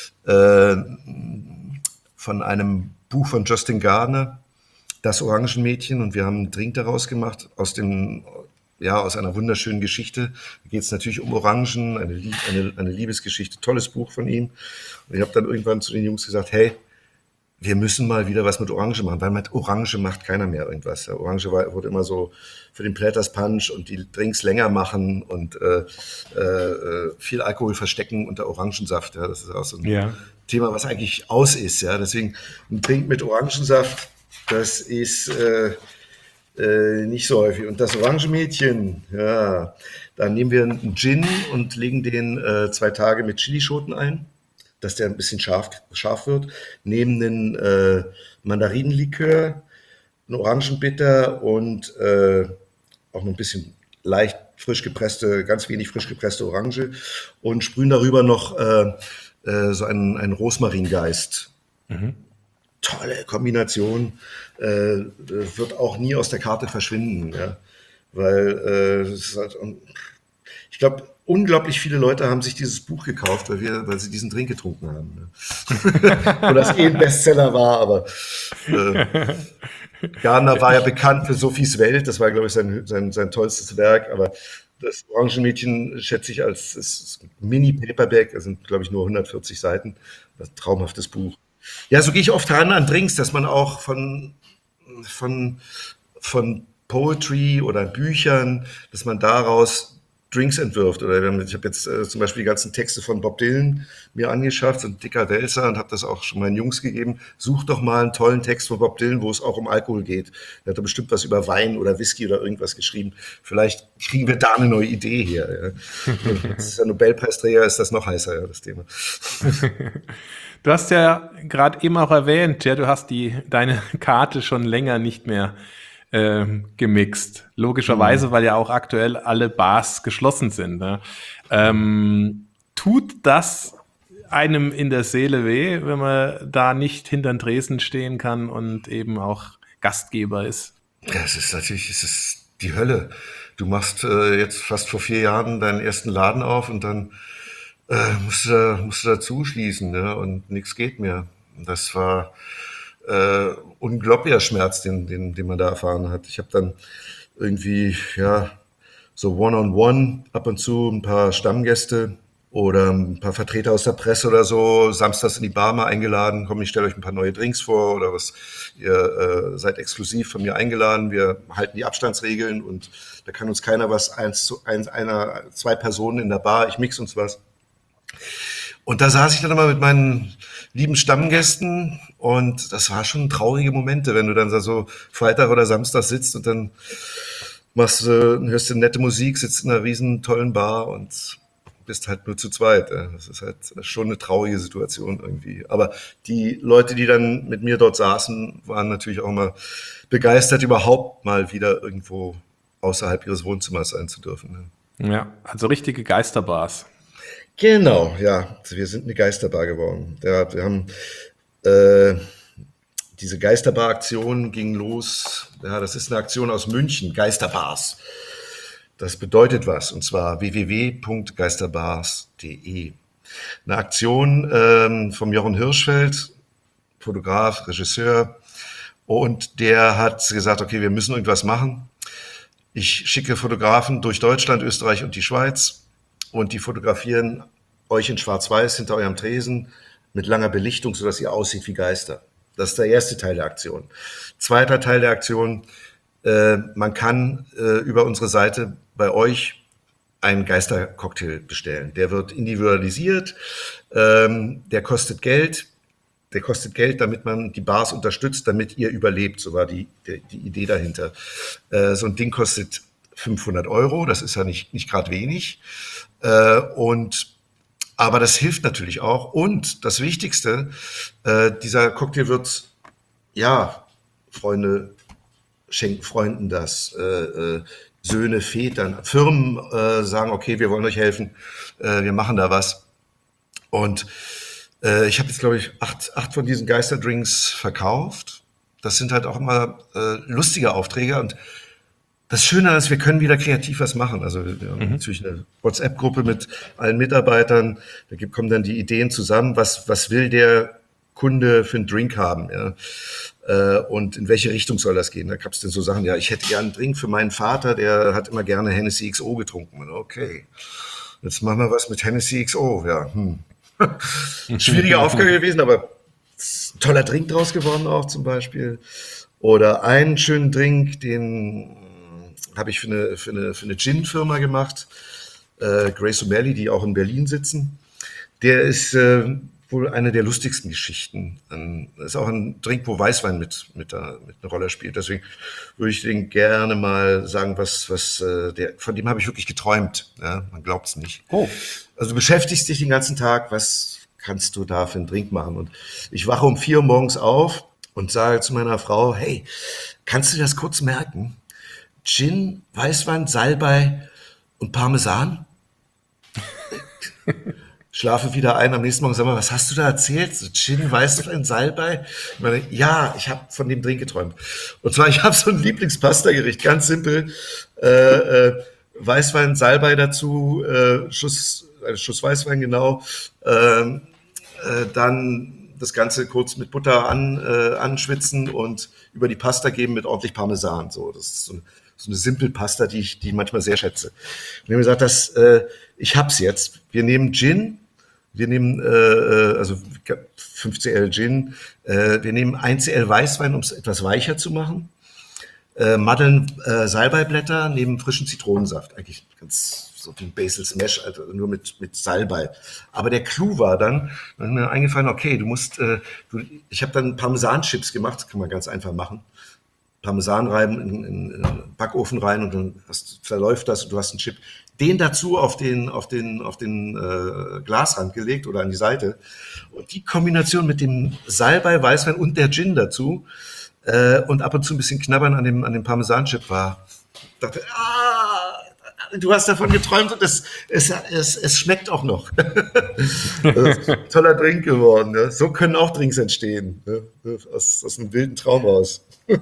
von einem Buch von Justin Gardner, das Orangenmädchen, und wir haben einen Drink daraus gemacht aus einer wunderschönen Geschichte. Da geht es natürlich um Orangen, eine Liebesgeschichte, tolles Buch von ihm. Und ich habe dann irgendwann zu den Jungs gesagt, hey, wir müssen mal wieder was mit Orange machen, weil mit Orange macht keiner mehr irgendwas. Ja, Orange wurde immer so für den Platters Punch und die Drinks länger machen und viel Alkohol verstecken unter Orangensaft. Ja, das ist auch so ein Thema, was eigentlich aus ist. Ja, deswegen ein Drink mit Orangensaft, das ist nicht so häufig. Und das Orangenmädchen, ja, da nehmen wir einen Gin und legen den 2 Tage mit Chilischoten ein, dass der ein bisschen scharf wird, nehmen einen Mandarinenlikör, einen Orangenbitter und auch noch ein bisschen leicht ganz wenig frisch gepresste Orange und sprühen darüber noch so einen Rosmaringeist. Tolle Kombination, wird auch nie aus der Karte verschwinden, ja? Weil es ist halt, ich glaube, unglaublich viele Leute haben sich dieses Buch gekauft, weil sie diesen Drink getrunken haben. Ne? Und das ein Bestseller war, aber Gardner war ja bekannt für Sophies Welt, das war, glaube ich, sein tollstes Werk, aber das Orangenmädchen schätze ich als Mini-Paperback, das sind, glaube ich, nur 140 Seiten, ein traumhaftes Buch. Ja, so gehe ich oft ran an Drinks, dass man auch von Poetry oder Büchern, dass man daraus Drinks entwirft. Oder ich habe jetzt zum Beispiel die ganzen Texte von Bob Dylan mir angeschafft, so ein dicker Wälzer, und habe das auch schon meinen Jungs gegeben. Such doch mal einen tollen Text von Bob Dylan, wo es auch um Alkohol geht. Er hat da bestimmt was über Wein oder Whisky oder irgendwas geschrieben. Vielleicht kriegen wir da eine neue Idee hier. Ja. Das ist der Nobelpreisträger, ist das noch heißer, ja, das Thema. Du hast ja gerade eben auch erwähnt, ja, du hast deine Karte schon länger nicht mehr gemixt. Logischerweise, weil ja auch aktuell alle Bars geschlossen sind. Ne? Tut das einem in der Seele weh, wenn man da nicht hinter den Tresen stehen kann und eben auch Gastgeber ist? Ja, es ist die Hölle. Du machst jetzt fast vor 4 Jahren deinen ersten Laden auf und dann musst du da zuschließen, ne? Und nichts geht mehr. Das war unglaublicher Schmerz, den man da erfahren hat. Ich habe dann irgendwie, ja, so One-on-One, ab und zu ein paar Stammgäste oder ein paar Vertreter aus der Presse oder so, samstags in die Bar mal eingeladen, komm, ich stelle euch ein paar neue Drinks vor oder was, ihr seid exklusiv von mir eingeladen, wir halten die Abstandsregeln und da kann uns keiner was, zwei Personen in der Bar, ich mix uns was. Und da saß ich dann immer mit meinen lieben Stammgästen und das war schon traurige Momente, wenn du dann so Freitag oder Samstag sitzt und dann hörst du nette Musik, sitzt in einer riesen tollen Bar und bist halt nur zu zweit. Das ist halt schon eine traurige Situation irgendwie. Aber die Leute, die dann mit mir dort saßen, waren natürlich auch immer begeistert, überhaupt mal wieder irgendwo außerhalb ihres Wohnzimmers sein zu dürfen. Ja, also richtige Geisterbars. Genau, ja. Wir sind eine Geisterbar geworden. Ja, wir haben diese Geisterbar-Aktion ging los. Ja, das ist eine Aktion aus München, Geisterbars. Das bedeutet was, und zwar www.geisterbars.de. Eine Aktion vom Jochen Hirschfeld, Fotograf, Regisseur, und der hat gesagt, okay, wir müssen irgendwas machen. Ich schicke Fotografen durch Deutschland, Österreich und die Schweiz und die fotografieren euch in Schwarz-Weiß hinter eurem Tresen mit langer Belichtung, sodass ihr aussieht wie Geister. Das ist der erste Teil der Aktion. Zweiter Teil der Aktion, man kann über unsere Seite bei euch einen Geistercocktail bestellen. Der wird individualisiert, der kostet Geld. Der kostet Geld, damit man die Bars unterstützt, damit ihr überlebt. So war die Idee dahinter. So ein Ding kostet 500 €, das ist ja nicht gerade wenig. Aber das hilft natürlich auch. Und das Wichtigste, dieser Cocktail wird, ja, Freunde schenken Freunden das, Söhne, Vätern, Firmen sagen, okay, wir wollen euch helfen, wir machen da was. Und ich habe jetzt, glaube ich, acht von diesen Geisterdrinks verkauft. Das sind halt auch immer lustige Aufträge. Und das Schöne ist, wir können wieder kreativ was machen. Also wir haben natürlich eine WhatsApp-Gruppe mit allen Mitarbeitern. Da kommen dann die Ideen zusammen. Was will der Kunde für einen Drink haben? Ja? Und in welche Richtung soll das gehen? Da gab es dann so Sachen, ja, ich hätte gerne einen Drink für meinen Vater, der hat immer gerne Hennessy XO getrunken. Und okay, jetzt machen wir was mit Hennessy XO. Ja, schwierige Aufgabe gewesen, aber ein toller Drink draus geworden auch zum Beispiel. Oder einen schönen Drink, den habe ich für eine Gin-Firma gemacht, Grace O'Malley, die auch in Berlin sitzen. Der ist wohl eine der lustigsten Geschichten. Das ist auch ein Drink, wo Weißwein mit einer Rolle spielt. Deswegen würde ich den gerne mal sagen, von dem habe ich wirklich geträumt. Ja, man glaubt es nicht. Oh. Also du beschäftigst dich den ganzen Tag, was kannst du da für einen Drink machen? Und ich wache um 4 Uhr morgens auf und sage zu meiner Frau, hey, kannst du das kurz merken? Gin, Weißwein, Salbei und Parmesan? Schlafe wieder ein, am nächsten Morgen sag mal, was hast du da erzählt? So Gin, Weißwein, Salbei? Ich meine, ja, ich habe von dem Drink geträumt. Und zwar, ich habe so ein Lieblingspasta-Gericht, ganz simpel. Weißwein, Salbei dazu, Schuss Weißwein, genau. Dann das Ganze kurz mit Butter anschwitzen und über die Pasta geben mit ordentlich Parmesan. So, das ist so eine simple Pasta, die ich manchmal sehr schätze. Und wir haben gesagt, ich hab's jetzt. Wir nehmen Gin, wir nehmen also 5 cl Gin, wir nehmen 1 cl Weißwein, um es etwas weicher zu machen. Maddeln Salbeiblätter neben frischen Zitronensaft. Eigentlich ganz so wie ein Basil Smash, also nur mit Salbei. Aber der Clou war dann ist mir eingefallen, okay, ich habe dann Parmesanchips gemacht, das kann man ganz einfach machen. Parmesan reiben in den Backofen rein und dann verläuft das und du hast einen Chip. Den dazu auf den Glasrand gelegt oder an die Seite. Und die Kombination mit dem Salbei, Weißwein und der Gin dazu, und ab und zu ein bisschen knabbern an dem Parmesanchip war. Ich dachte, du hast davon geträumt und es schmeckt auch noch. Das ist ein toller Drink geworden. Ne? So können auch Drinks entstehen. Ne? Aus einem wilden Traum raus.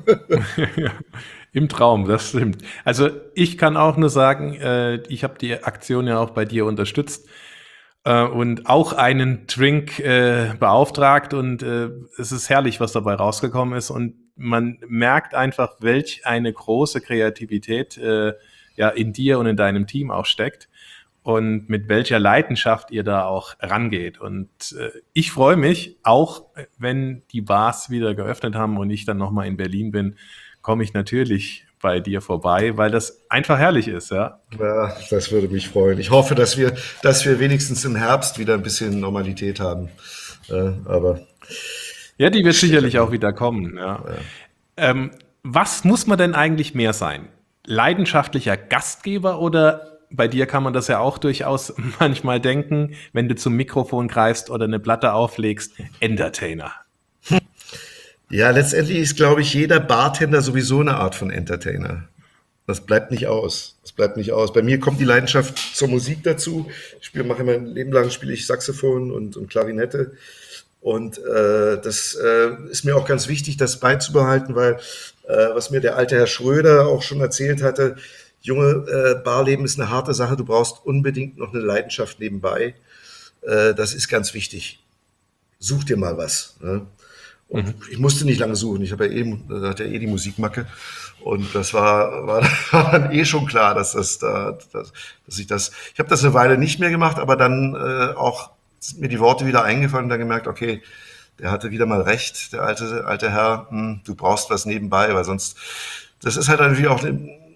Im Traum, das stimmt. Also ich kann auch nur sagen, ich habe die Aktion ja auch bei dir unterstützt und auch einen Drink beauftragt und es ist herrlich, was dabei rausgekommen ist und man merkt einfach, welch eine große Kreativität ja in dir und in deinem Team auch steckt und mit welcher Leidenschaft ihr da auch rangeht. Und ich freue mich, auch wenn die Bars wieder geöffnet haben und ich dann nochmal in Berlin bin, komme ich natürlich bei dir vorbei, weil das einfach herrlich ist, ja. Ja, das würde mich freuen. Ich hoffe, dass wir wenigstens im Herbst wieder ein bisschen Normalität haben. Aber ja, die wird sicherlich auch wieder kommen, ja. Was muss man denn eigentlich mehr sein? Leidenschaftlicher Gastgeber oder bei dir kann man das ja auch durchaus manchmal denken, wenn du zum Mikrofon greifst oder eine Platte auflegst, Entertainer. ja, letztendlich ist, glaube ich, jeder Bartender sowieso eine Art von Entertainer. Das bleibt nicht aus. Das bleibt nicht aus. Bei mir kommt die Leidenschaft zur Musik dazu. Mache mein Leben lang spiele ich Saxophon und Klarinette. Und das ist mir auch ganz wichtig, das beizubehalten, weil was mir der alte Herr Schröder auch schon erzählt hatte, Junge, Barleben ist eine harte Sache, du brauchst unbedingt noch eine Leidenschaft nebenbei. Das ist ganz wichtig. Such dir mal was. Ne? Und ich musste nicht lange suchen, ich habe ja hatte ja die Musikmacke und das war dann schon klar, dass ich habe das eine Weile nicht mehr gemacht, aber dann auch sind mir die Worte wieder eingefallen und dann gemerkt, okay, der hatte wieder mal recht, der alte Herr, du brauchst was nebenbei, weil sonst, das ist halt natürlich auch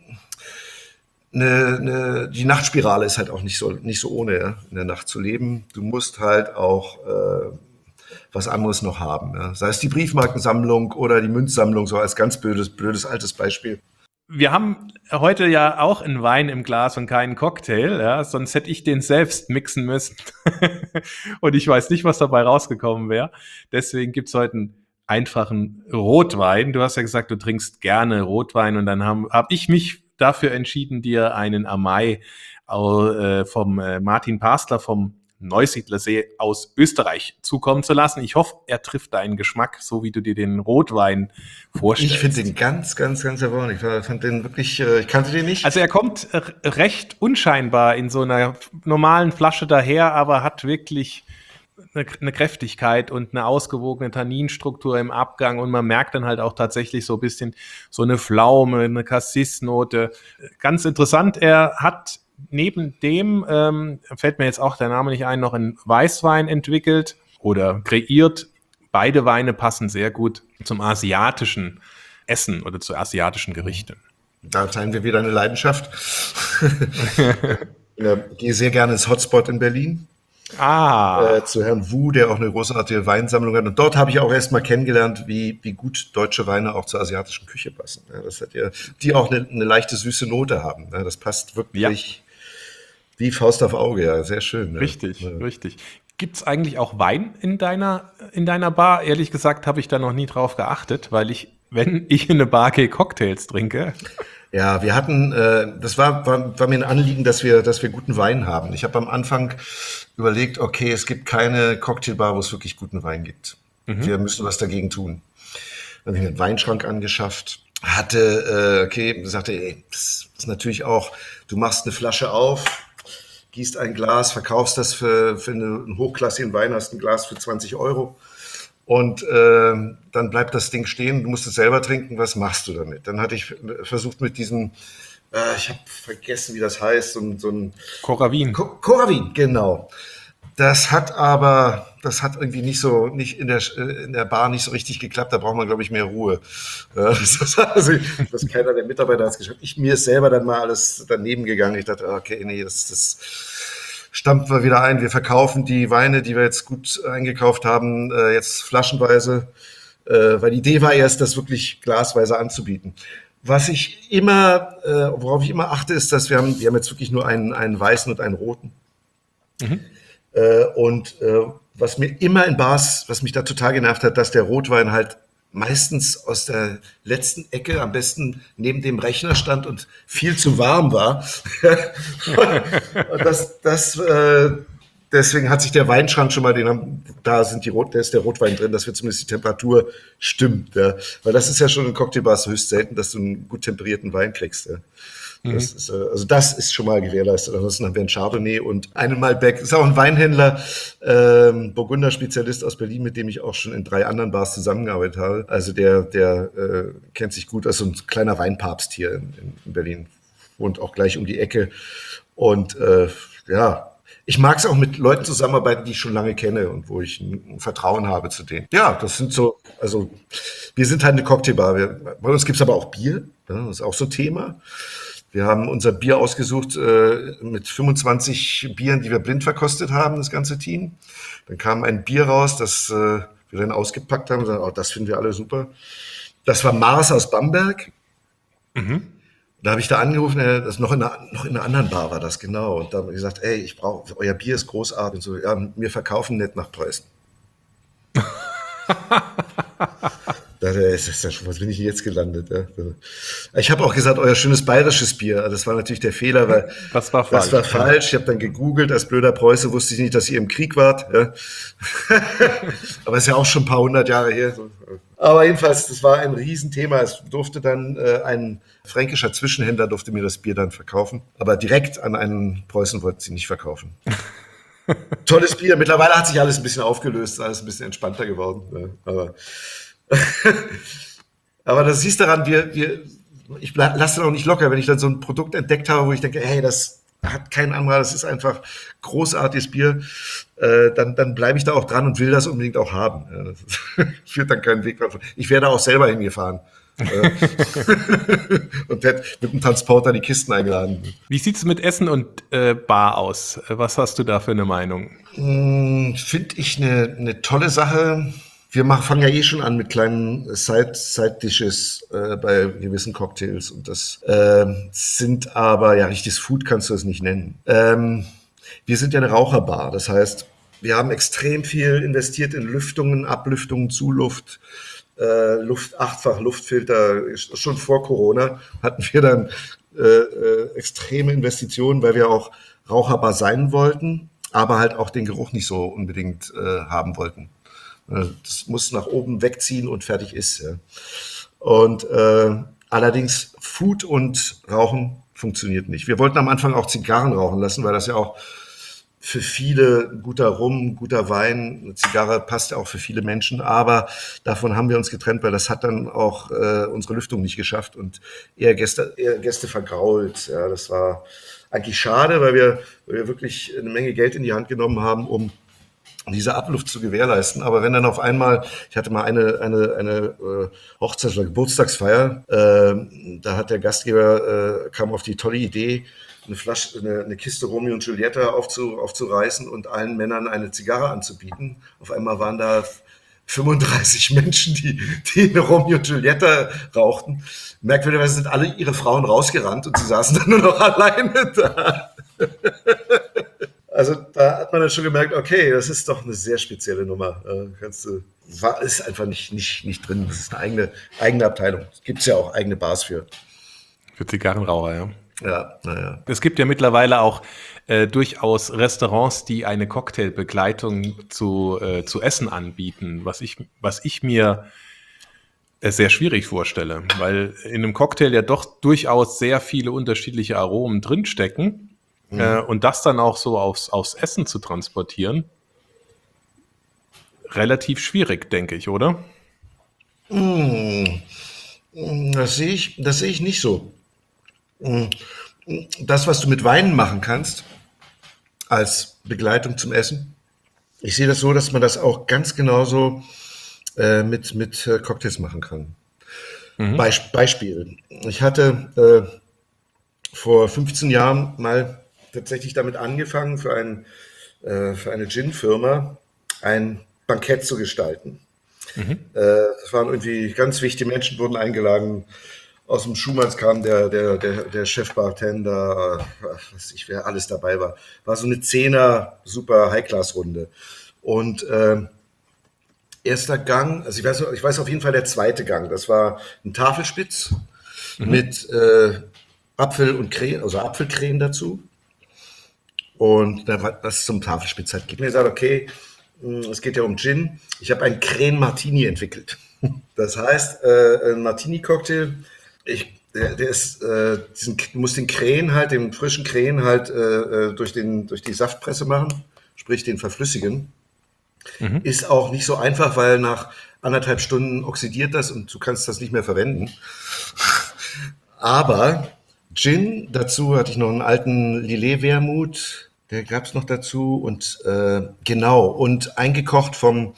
die Nachtspirale ist halt auch nicht so ohne, ja, in der Nacht zu leben. Du musst halt auch was anderes noch haben. Ja. Sei es die Briefmarkensammlung oder die Münzsammlung, so als ganz blödes altes Beispiel. Wir haben heute ja auch einen Wein im Glas und keinen Cocktail, ja, sonst hätte ich den selbst mixen müssen. Und ich weiß nicht, was dabei rausgekommen wäre. Deswegen gibt's heute einen einfachen Rotwein. Du hast ja gesagt, du trinkst gerne Rotwein und dann hab ich mich dafür entschieden, dir einen Amai vom Martin Pastler vom Neusiedlersee aus Österreich zukommen zu lassen. Ich hoffe, er trifft deinen Geschmack, so wie du dir den Rotwein vorstellst. Ich finde den ganz, ganz, ganz hervorragend. Ich fand den wirklich, ich kannte den nicht. Also er kommt recht unscheinbar in so einer normalen Flasche daher, aber hat wirklich eine Kräftigkeit und eine ausgewogene Tanninstruktur im Abgang und man merkt dann halt auch tatsächlich so ein bisschen so eine Pflaume, eine Cassis-Note. Ganz interessant, er hat neben dem, fällt mir jetzt auch der Name nicht ein, noch einen Weißwein entwickelt oder kreiert. Beide Weine passen sehr gut zum asiatischen Essen oder zu asiatischen Gerichten. Da teilen wir wieder eine Leidenschaft. Ich gehe sehr gerne ins Hotspot in Berlin. Zu Herrn Wu, der auch eine großartige Weinsammlung hat. Und dort habe ich auch erst mal kennengelernt, wie gut deutsche Weine auch zur asiatischen Küche passen. Ja, das hat ja, die auch eine leichte süße Note haben. Ja, das passt wirklich wie Faust auf Auge. Ja, sehr schön. Richtig, richtig. Gibt's eigentlich auch Wein in deiner Bar? Ehrlich gesagt habe ich da noch nie drauf geachtet, weil wenn ich in eine Bar gehe, Cocktails trinke. Ja, wir hatten, das war mir ein Anliegen, dass wir guten Wein haben. Ich habe am Anfang überlegt, okay, es gibt keine Cocktailbar, wo es wirklich guten Wein gibt. Wir müssen was dagegen tun. Dann habe ich mir einen Weinschrank angeschafft, sagte, ey, das ist natürlich auch, du machst eine Flasche auf, gießt ein Glas, verkaufst das für einen hochklassigen Wein, hast ein Glas für 20 € und dann bleibt das Ding stehen, du musst es selber trinken, was machst du damit? Dann hatte ich versucht mit diesem, ich habe vergessen, wie das heißt, so ein Coravin. Coravin, genau. Das hat irgendwie nicht in der Bar nicht so richtig geklappt, da braucht man, glaube ich, mehr Ruhe. Das keiner der Mitarbeiter hat es geschafft. Mir ist selber dann mal alles daneben gegangen. Ich dachte, okay, nee, das stampfen wir wieder ein. Wir verkaufen die Weine, die wir jetzt gut eingekauft haben, jetzt flaschenweise, weil die Idee war erst, das wirklich glasweise anzubieten. Worauf ich immer achte, ist, dass wir haben jetzt wirklich nur einen weißen und einen roten. Was mir immer in Bars, was mich da total genervt hat, dass der Rotwein halt meistens aus der letzten Ecke, am besten neben dem Rechner stand und viel zu warm war. Und deswegen hat sich der Weinschrank schon mal, da ist der Rotwein drin, dass wir zumindest die Temperatur stimmt. Ja. Weil das ist ja schon in Cocktailbars höchst selten, dass du einen gut temperierten Wein kriegst. Ja. Das ist schon mal gewährleistet. Ansonsten haben wir einen Chardonnay und einen Malbec. Das ist auch ein Weinhändler, Burgunder-Spezialist aus Berlin, mit dem ich auch schon in 3 anderen Bars zusammengearbeitet habe. Also der kennt sich gut, also ein kleiner Weinpapst hier in Berlin. Wohnt auch gleich um die Ecke. Und ich mag es auch mit Leuten zusammenarbeiten, die ich schon lange kenne und wo ich ein Vertrauen habe zu denen. Ja, das sind so, also wir sind halt eine Cocktailbar. Bei uns gibt's aber auch Bier, ja, das ist auch so ein Thema. Wir haben unser Bier ausgesucht mit 25 Bieren, die wir blind verkostet haben, das ganze Team. Dann kam ein Bier raus, das wir dann ausgepackt haben und gesagt, das finden wir alle super. Das war Mars aus Bamberg. Da habe ich da angerufen, das noch in einer anderen Bar war das, genau. Und da habe ich gesagt, euer Bier ist großartig. Und so, ja, wir verkaufen nicht nach Preußen. Was bin ich jetzt gelandet? Ja? Ich habe auch gesagt, euer schönes bayerisches Bier. Das war natürlich der Fehler, weil das war falsch. Ich habe dann gegoogelt, als blöder Preuße wusste ich nicht, dass ihr im Krieg wart. Ja? Aber es ist ja auch schon ein paar 100 Jahre her. Aber jedenfalls, das war ein Riesenthema. Es durfte dann ein fränkischer Zwischenhändler durfte mir das Bier dann verkaufen. Aber direkt an einen Preußen wollten sie nicht verkaufen. Tolles Bier. Mittlerweile hat sich alles ein bisschen aufgelöst, alles ein bisschen entspannter geworden. Ja? Aber das siehst daran, ich lasse dann auch nicht locker, wenn ich dann so ein Produkt entdeckt habe, wo ich denke, hey, das hat kein anderer, das ist einfach großartiges Bier, dann bleibe ich da auch dran und will das unbedingt auch haben. Ja, das führt dann keinen Weg davon. Ich wäre da auch selber hingefahren. Und hätte mit dem Transporter die Kisten eingeladen. Wie sieht's mit Essen und Bar aus? Was hast du da für eine Meinung? Finde ich eine tolle Sache. Wir fangen ja schon an mit kleinen Side-Dishes bei gewissen Cocktails. Und das sind aber, ja, richtiges Food kannst du das nicht nennen. Wir sind ja eine Raucherbar. Das heißt, wir haben extrem viel investiert in Lüftungen, Ablüftungen, Zuluft, achtfach Luftfilter. Schon vor Corona hatten wir dann extreme Investitionen, weil wir auch Raucherbar sein wollten, aber halt auch den Geruch nicht so unbedingt haben wollten. Das muss nach oben wegziehen und fertig ist. Ja. Und allerdings Food und Rauchen funktioniert nicht. Wir wollten am Anfang auch Zigarren rauchen lassen, weil das ja auch für viele guter Rum, guter Wein, eine Zigarre passt ja auch für viele Menschen, aber davon haben wir uns getrennt, weil das hat dann auch unsere Lüftung nicht geschafft und eher Gäste vergrault. Ja, das war eigentlich schade, weil wir wirklich eine Menge Geld in die Hand genommen haben, um diese Abluft zu gewährleisten. Aber wenn dann auf einmal, ich hatte mal eine Hochzeits- oder Geburtstagsfeier, da hat der Gastgeber, kam auf die tolle Idee, eine Kiste Romeo und Giulietta aufzureißen und allen Männern eine Zigarre anzubieten. Auf einmal waren da 35 Menschen, die eine Romeo und Giulietta rauchten. Merkwürdigerweise sind alle ihre Frauen rausgerannt und sie saßen dann nur noch alleine da. Also da hat man dann schon gemerkt, okay, das ist doch eine sehr spezielle Nummer. Ist einfach nicht drin. Das ist eine eigene Abteilung. Es gibt ja auch eigene Bars für. Für Zigarrenraucher, ja. Ja, naja. Es gibt ja mittlerweile auch durchaus Restaurants, die eine Cocktailbegleitung zu essen anbieten, was ich mir sehr schwierig vorstelle, weil in einem Cocktail ja doch durchaus sehr viele unterschiedliche Aromen drinstecken. Und das dann auch so aufs Essen zu transportieren, relativ schwierig, denke ich, oder? Das sehe ich nicht so. Das, was du mit Weinen machen kannst, als Begleitung zum Essen, ich sehe das so, dass man das auch ganz genauso mit Cocktails machen kann. Beispiel. Ich hatte vor 15 Jahren mal tatsächlich damit angefangen, für eine Gin-Firma ein Bankett zu gestalten. Das waren irgendwie ganz wichtige Menschen, wurden eingeladen. Aus dem Schumanns kam der Chefbartender, was weiß ich, wer alles dabei war. War so eine 10er super High-Class-Runde. Und Erster Gang, also ich weiß auf jeden Fall der zweite Gang. Das war ein Tafelspitz mit Apfel und Creme, also Apfelcreme dazu. Und da war das zum Tafelspitz halt gibt. Mir gesagt, okay, es geht ja um Gin. Ich habe einen Creme Martini entwickelt. Das heißt, ein Martini-Cocktail, der ist, du musst den Krähen halt, den frischen Krähen halt durch die Saftpresse machen, sprich den verflüssigen. Ist auch nicht so einfach, weil nach 1,5 Stunden oxidiert das und du kannst das nicht mehr verwenden. Aber Gin, dazu hatte ich noch einen alten Lillet-Wermut, der gab es noch dazu und genau, und eingekocht vom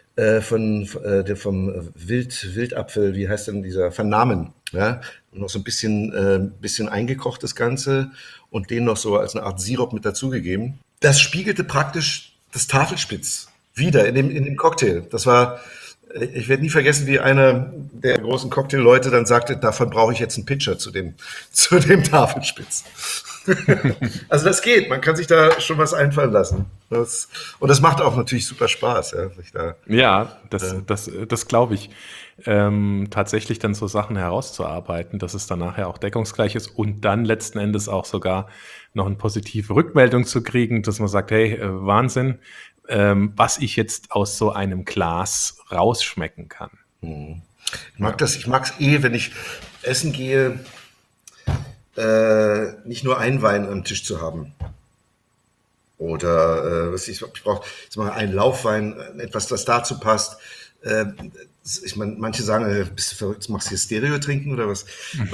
Wildapfel, wie heißt denn dieser, Van Namen, ja, und noch so ein bisschen eingekocht das Ganze und den noch so als eine Art Sirup mit dazugegeben. Das spiegelte praktisch das Tafelspitz wieder in dem Cocktail. Das war, ich werde nie vergessen, wie einer der großen Cocktailleute dann sagte, davon brauche ich jetzt einen Pitcher zu dem Tafelspitz. Also das geht, man kann sich da schon was einfallen lassen. Und das macht auch natürlich super Spaß. Ja, das glaube ich. Tatsächlich dann so Sachen herauszuarbeiten, dass es dann nachher auch deckungsgleich ist und dann letzten Endes auch sogar noch eine positive Rückmeldung zu kriegen, dass man sagt, hey, Wahnsinn, was ich jetzt aus so einem Glas rausschmecken kann. Ich mag es wenn ich essen gehe, nicht nur einen Wein am Tisch zu haben. Oder ich brauche jetzt mal einen Laufwein, etwas, das dazu passt. Ich meine, manche sagen, bist du verrückt, machst du hier Stereo trinken oder was?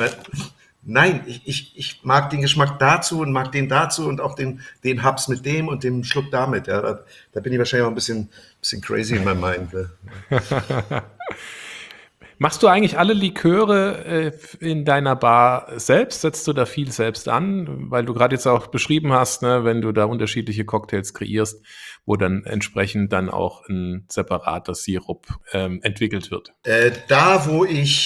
Nein, ich mag den Geschmack dazu und mag den dazu und auch den Haps mit dem und dem Schluck damit. Ja, da bin ich wahrscheinlich auch ein bisschen crazy in meinem Mind. Ja. Machst du eigentlich alle Liköre in deiner Bar selbst? Setzt du da viel selbst an? Weil du gerade jetzt auch beschrieben hast, ne, wenn du da unterschiedliche Cocktails kreierst, wo dann entsprechend dann auch ein separater Sirup entwickelt wird. Da, wo ich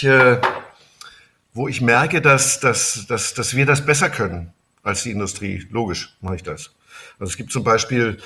merke, dass wir das besser können als die Industrie, logisch mache ich das. Also es gibt zum Beispiel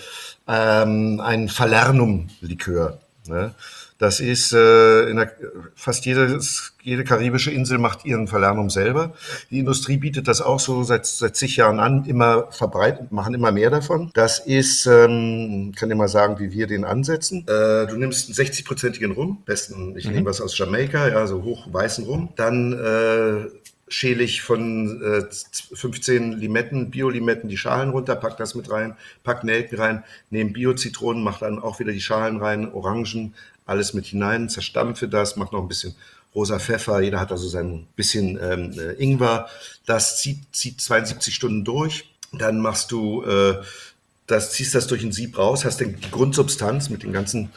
ein Falernum-Likör. Ne? Das ist fast jede karibische Insel macht ihren Falernum selber. Die Industrie bietet das auch so seit zig Jahren an, immer verbreitet, machen immer mehr davon. Das ist, kann dir mal sagen, wie wir den ansetzen. Du nimmst einen 60-prozentigen Rum, besten, ich nehme was aus Jamaika, ja, so hochweißen Rum. Dann schäle ich von 15 Limetten, Bio-Limetten, die Schalen runter, pack das mit rein, pack Nelken rein, nehme Bio-Zitronen, mach dann auch wieder die Schalen rein, Orangen, alles mit hinein, zerstampfe das, mach noch ein bisschen rosa Pfeffer, jeder hat also sein bisschen Ingwer. Das zieht 72 Stunden durch. Dann machst du, ziehst das durch ein Sieb raus, hast dann die Grundsubstanz mit den ganzen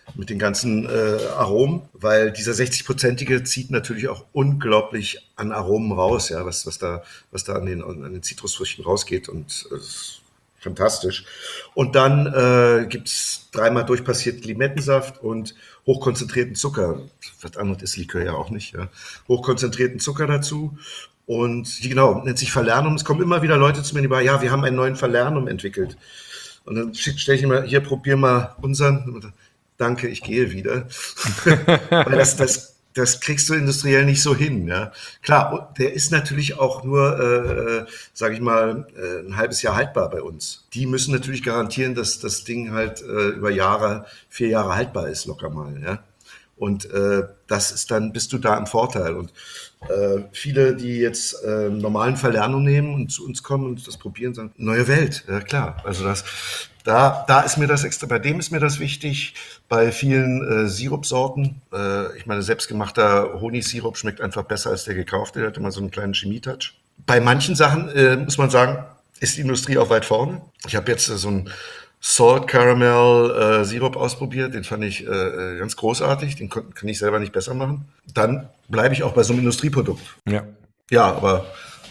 Aromen, weil dieser 60-prozentige zieht natürlich auch unglaublich an Aromen raus, ja, was da an den Zitrusfrüchten rausgeht und fantastisch. Und dann gibt's 3-mal durchpassierten Limettensaft und hochkonzentrierten Zucker. Was anderes ist Likör ja auch nicht, ja. Hochkonzentrierten Zucker dazu. Und genau, nennt sich Falernum. Es kommen immer wieder Leute zu mir, die sagen, ja, wir haben einen neuen Falernum entwickelt. Und dann stelle ich immer, hier, probier mal unseren. Danke, ich gehe wieder. Weil das kriegst du industriell nicht so hin. Ja. Klar, der ist natürlich auch nur, sage ich mal, ein halbes Jahr haltbar bei uns. Die müssen natürlich garantieren, dass das Ding halt über 4 Jahre haltbar ist, locker mal. Ja. Und das ist dann, bist du da im Vorteil. Und viele, die jetzt normalen Falernum nehmen und zu uns kommen und das probieren, sagen, neue Welt, ja klar. Also da ist mir das extra, bei dem ist mir das wichtig, bei vielen Sirupsorten. Ich meine, selbstgemachter Honigsirup schmeckt einfach besser als der gekaufte, der hat immer so einen kleinen Chemietouch. Bei manchen Sachen, muss man sagen, ist die Industrie auch weit vorne. Ich habe jetzt so einen Salt Caramel Sirup ausprobiert, den fand ich ganz großartig, den kann ich selber nicht besser machen. Dann bleibe ich auch bei so einem Industrieprodukt. Ja, aber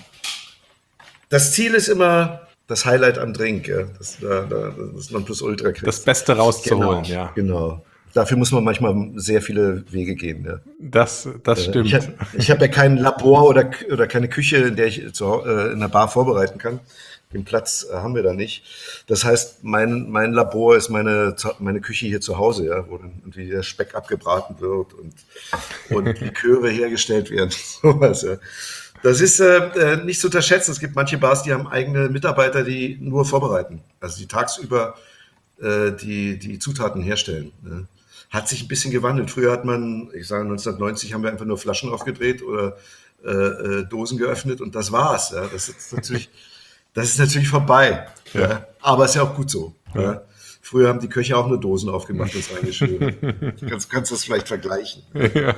das Ziel ist immer das Highlight am Drink, ja. Das Nonplusultra kriegst. Das Beste rauszuholen, genau, ja. Genau. Dafür muss man manchmal sehr viele Wege gehen. Ja. Das stimmt. Ich hab ja kein Labor oder keine Küche, in der ich in der Bar vorbereiten kann. Den Platz haben wir da nicht. Das heißt, mein Labor ist meine Küche hier zu Hause, ja, wo dann irgendwie der Speck abgebraten wird und Liköre hergestellt werden. Sowas, ja. Das ist nicht zu unterschätzen. Es gibt manche Bars, die haben eigene Mitarbeiter, die nur vorbereiten. Also die tagsüber die Zutaten herstellen. Ne? Hat sich ein bisschen gewandelt. Früher hat man, ich sage 1990, haben wir einfach nur Flaschen aufgedreht oder Dosen geöffnet und das war's. Ja? Das ist natürlich vorbei. Ja. Ja? Aber ist ja auch gut so. Ja. Ja? Früher haben die Köche auch nur Dosen aufgemacht und reingeschrieben. Du kannst das vielleicht vergleichen. Ja.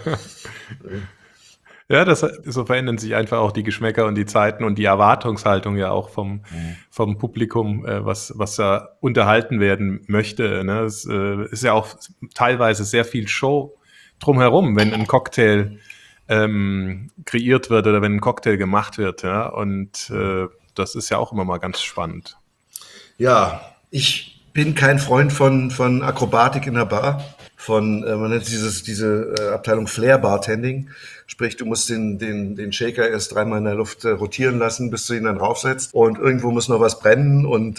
Ja, so verändern sich einfach auch die Geschmäcker und die Zeiten und die Erwartungshaltung ja auch vom Publikum, was da unterhalten werden möchte. Ne? Es ist ja auch teilweise sehr viel Show drumherum, wenn ein Cocktail kreiert wird oder wenn ein Cocktail gemacht wird. Ja? Und das ist ja auch immer mal ganz spannend. Ja, ich bin kein Freund von Akrobatik in der Bar. Man nennt diese Abteilung Flair Bartending. Sprich, du musst den Shaker erst 3-mal in der Luft rotieren lassen, bis du ihn dann raufsetzt. Und irgendwo muss noch was brennen. Und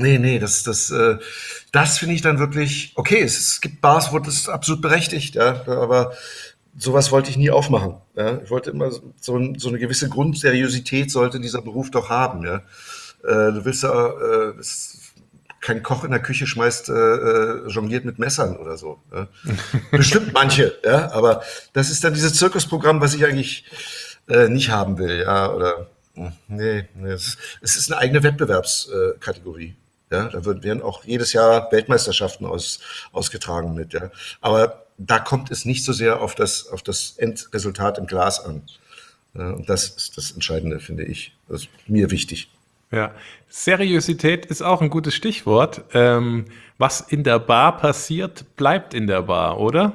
das finde ich dann wirklich okay. Es gibt Bars, wo das ist absolut berechtigt, ja, aber sowas wollte ich nie aufmachen. Ja. Ich wollte immer so eine gewisse Grundseriosität sollte dieser Beruf doch haben. Ja. Du willst ja kein Koch in der Küche schmeißt, jongliert mit Messern oder so. Ja. Bestimmt manche, ja, aber das ist dann dieses Zirkusprogramm, was ich eigentlich nicht haben will, ja, oder nee, es ist eine eigene Wettbewerbskategorie. Ja, da werden auch jedes Jahr Weltmeisterschaften ausgetragen mit, ja. Aber da kommt es nicht so sehr auf das Endresultat im Glas an. Ja, und das ist das Entscheidende, finde ich. Das ist mir wichtig. Ja, Seriosität ist auch ein gutes Stichwort. Was in der Bar passiert, bleibt in der Bar, oder?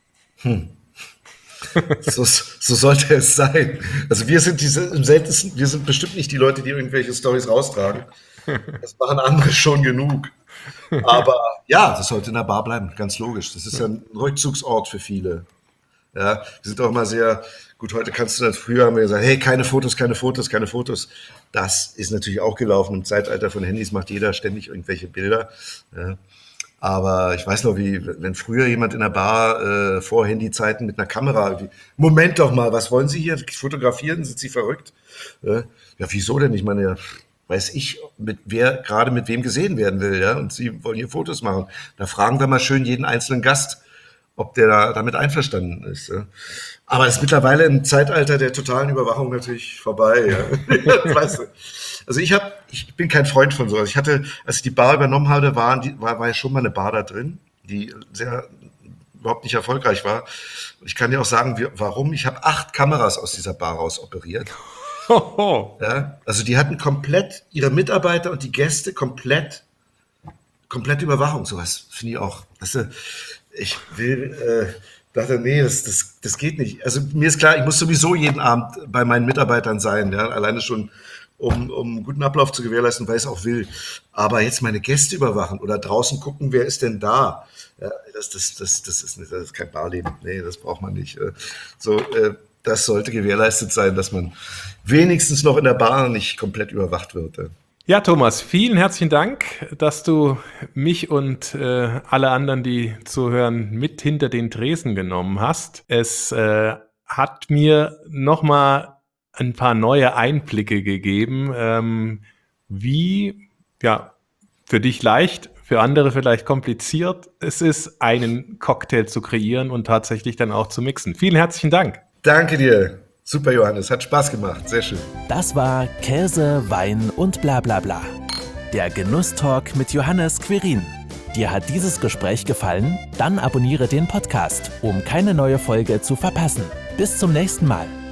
So sollte es sein. Also wir sind bestimmt nicht die Leute, die irgendwelche Storys raustragen. Das machen andere schon genug. Aber ja, das sollte in der Bar bleiben, ganz logisch. Das ist ja ein Rückzugsort für viele. Ja, wir sind auch immer sehr, gut, heute früher haben wir gesagt, hey, keine Fotos. Das ist natürlich auch gelaufen. Im Zeitalter von Handys macht jeder ständig irgendwelche Bilder. Ja. Aber ich weiß noch, wenn früher jemand in der Bar vor Handyzeiten mit einer Kamera, Moment doch mal, was wollen Sie hier fotografieren? Sind Sie verrückt? Ja, wieso denn? Ich meine, ja, weiß ich, wer gerade mit wem gesehen werden will, ja, und Sie wollen hier Fotos machen. Da fragen wir mal schön jeden einzelnen Gast, ob der da damit einverstanden ist. Ja. Aber das ist mittlerweile im Zeitalter der totalen Überwachung natürlich vorbei. Ja. Weißt du. Also ich bin kein Freund von sowas. Als ich die Bar übernommen habe, war ja schon mal eine Bar da drin, die überhaupt nicht erfolgreich war. Ich kann dir auch sagen, warum. Ich habe 8 Kameras aus dieser Bar raus operiert. Ja, also die hatten komplett ihre Mitarbeiter und die Gäste komplett Überwachung. Sowas finde ich auch. Dachte, nee, das geht nicht. Also mir ist klar, ich muss sowieso jeden Abend bei meinen Mitarbeitern sein, ja, alleine schon, um einen guten Ablauf zu gewährleisten, weil ich es auch will. Aber jetzt meine Gäste überwachen oder draußen gucken, wer ist denn da? Ja, das ist kein Barleben. Nee, das braucht man nicht. Das sollte gewährleistet sein, dass man wenigstens noch in der Bar nicht komplett überwacht wird. Ja, Thomas, vielen herzlichen Dank, dass du mich und alle anderen, die zuhören, mit hinter den Tresen genommen hast. Es hat mir nochmal ein paar neue Einblicke gegeben, wie, ja, für dich leicht, für andere vielleicht kompliziert es ist, einen Cocktail zu kreieren und tatsächlich dann auch zu mixen. Vielen herzlichen Dank. Danke dir. Super, Johannes. Hat Spaß gemacht. Sehr schön. Das war Käse, Wein und bla bla bla. Der Genusstalk mit Johannes Quirin. Dir hat dieses Gespräch gefallen? Dann abonniere den Podcast, um keine neue Folge zu verpassen. Bis zum nächsten Mal.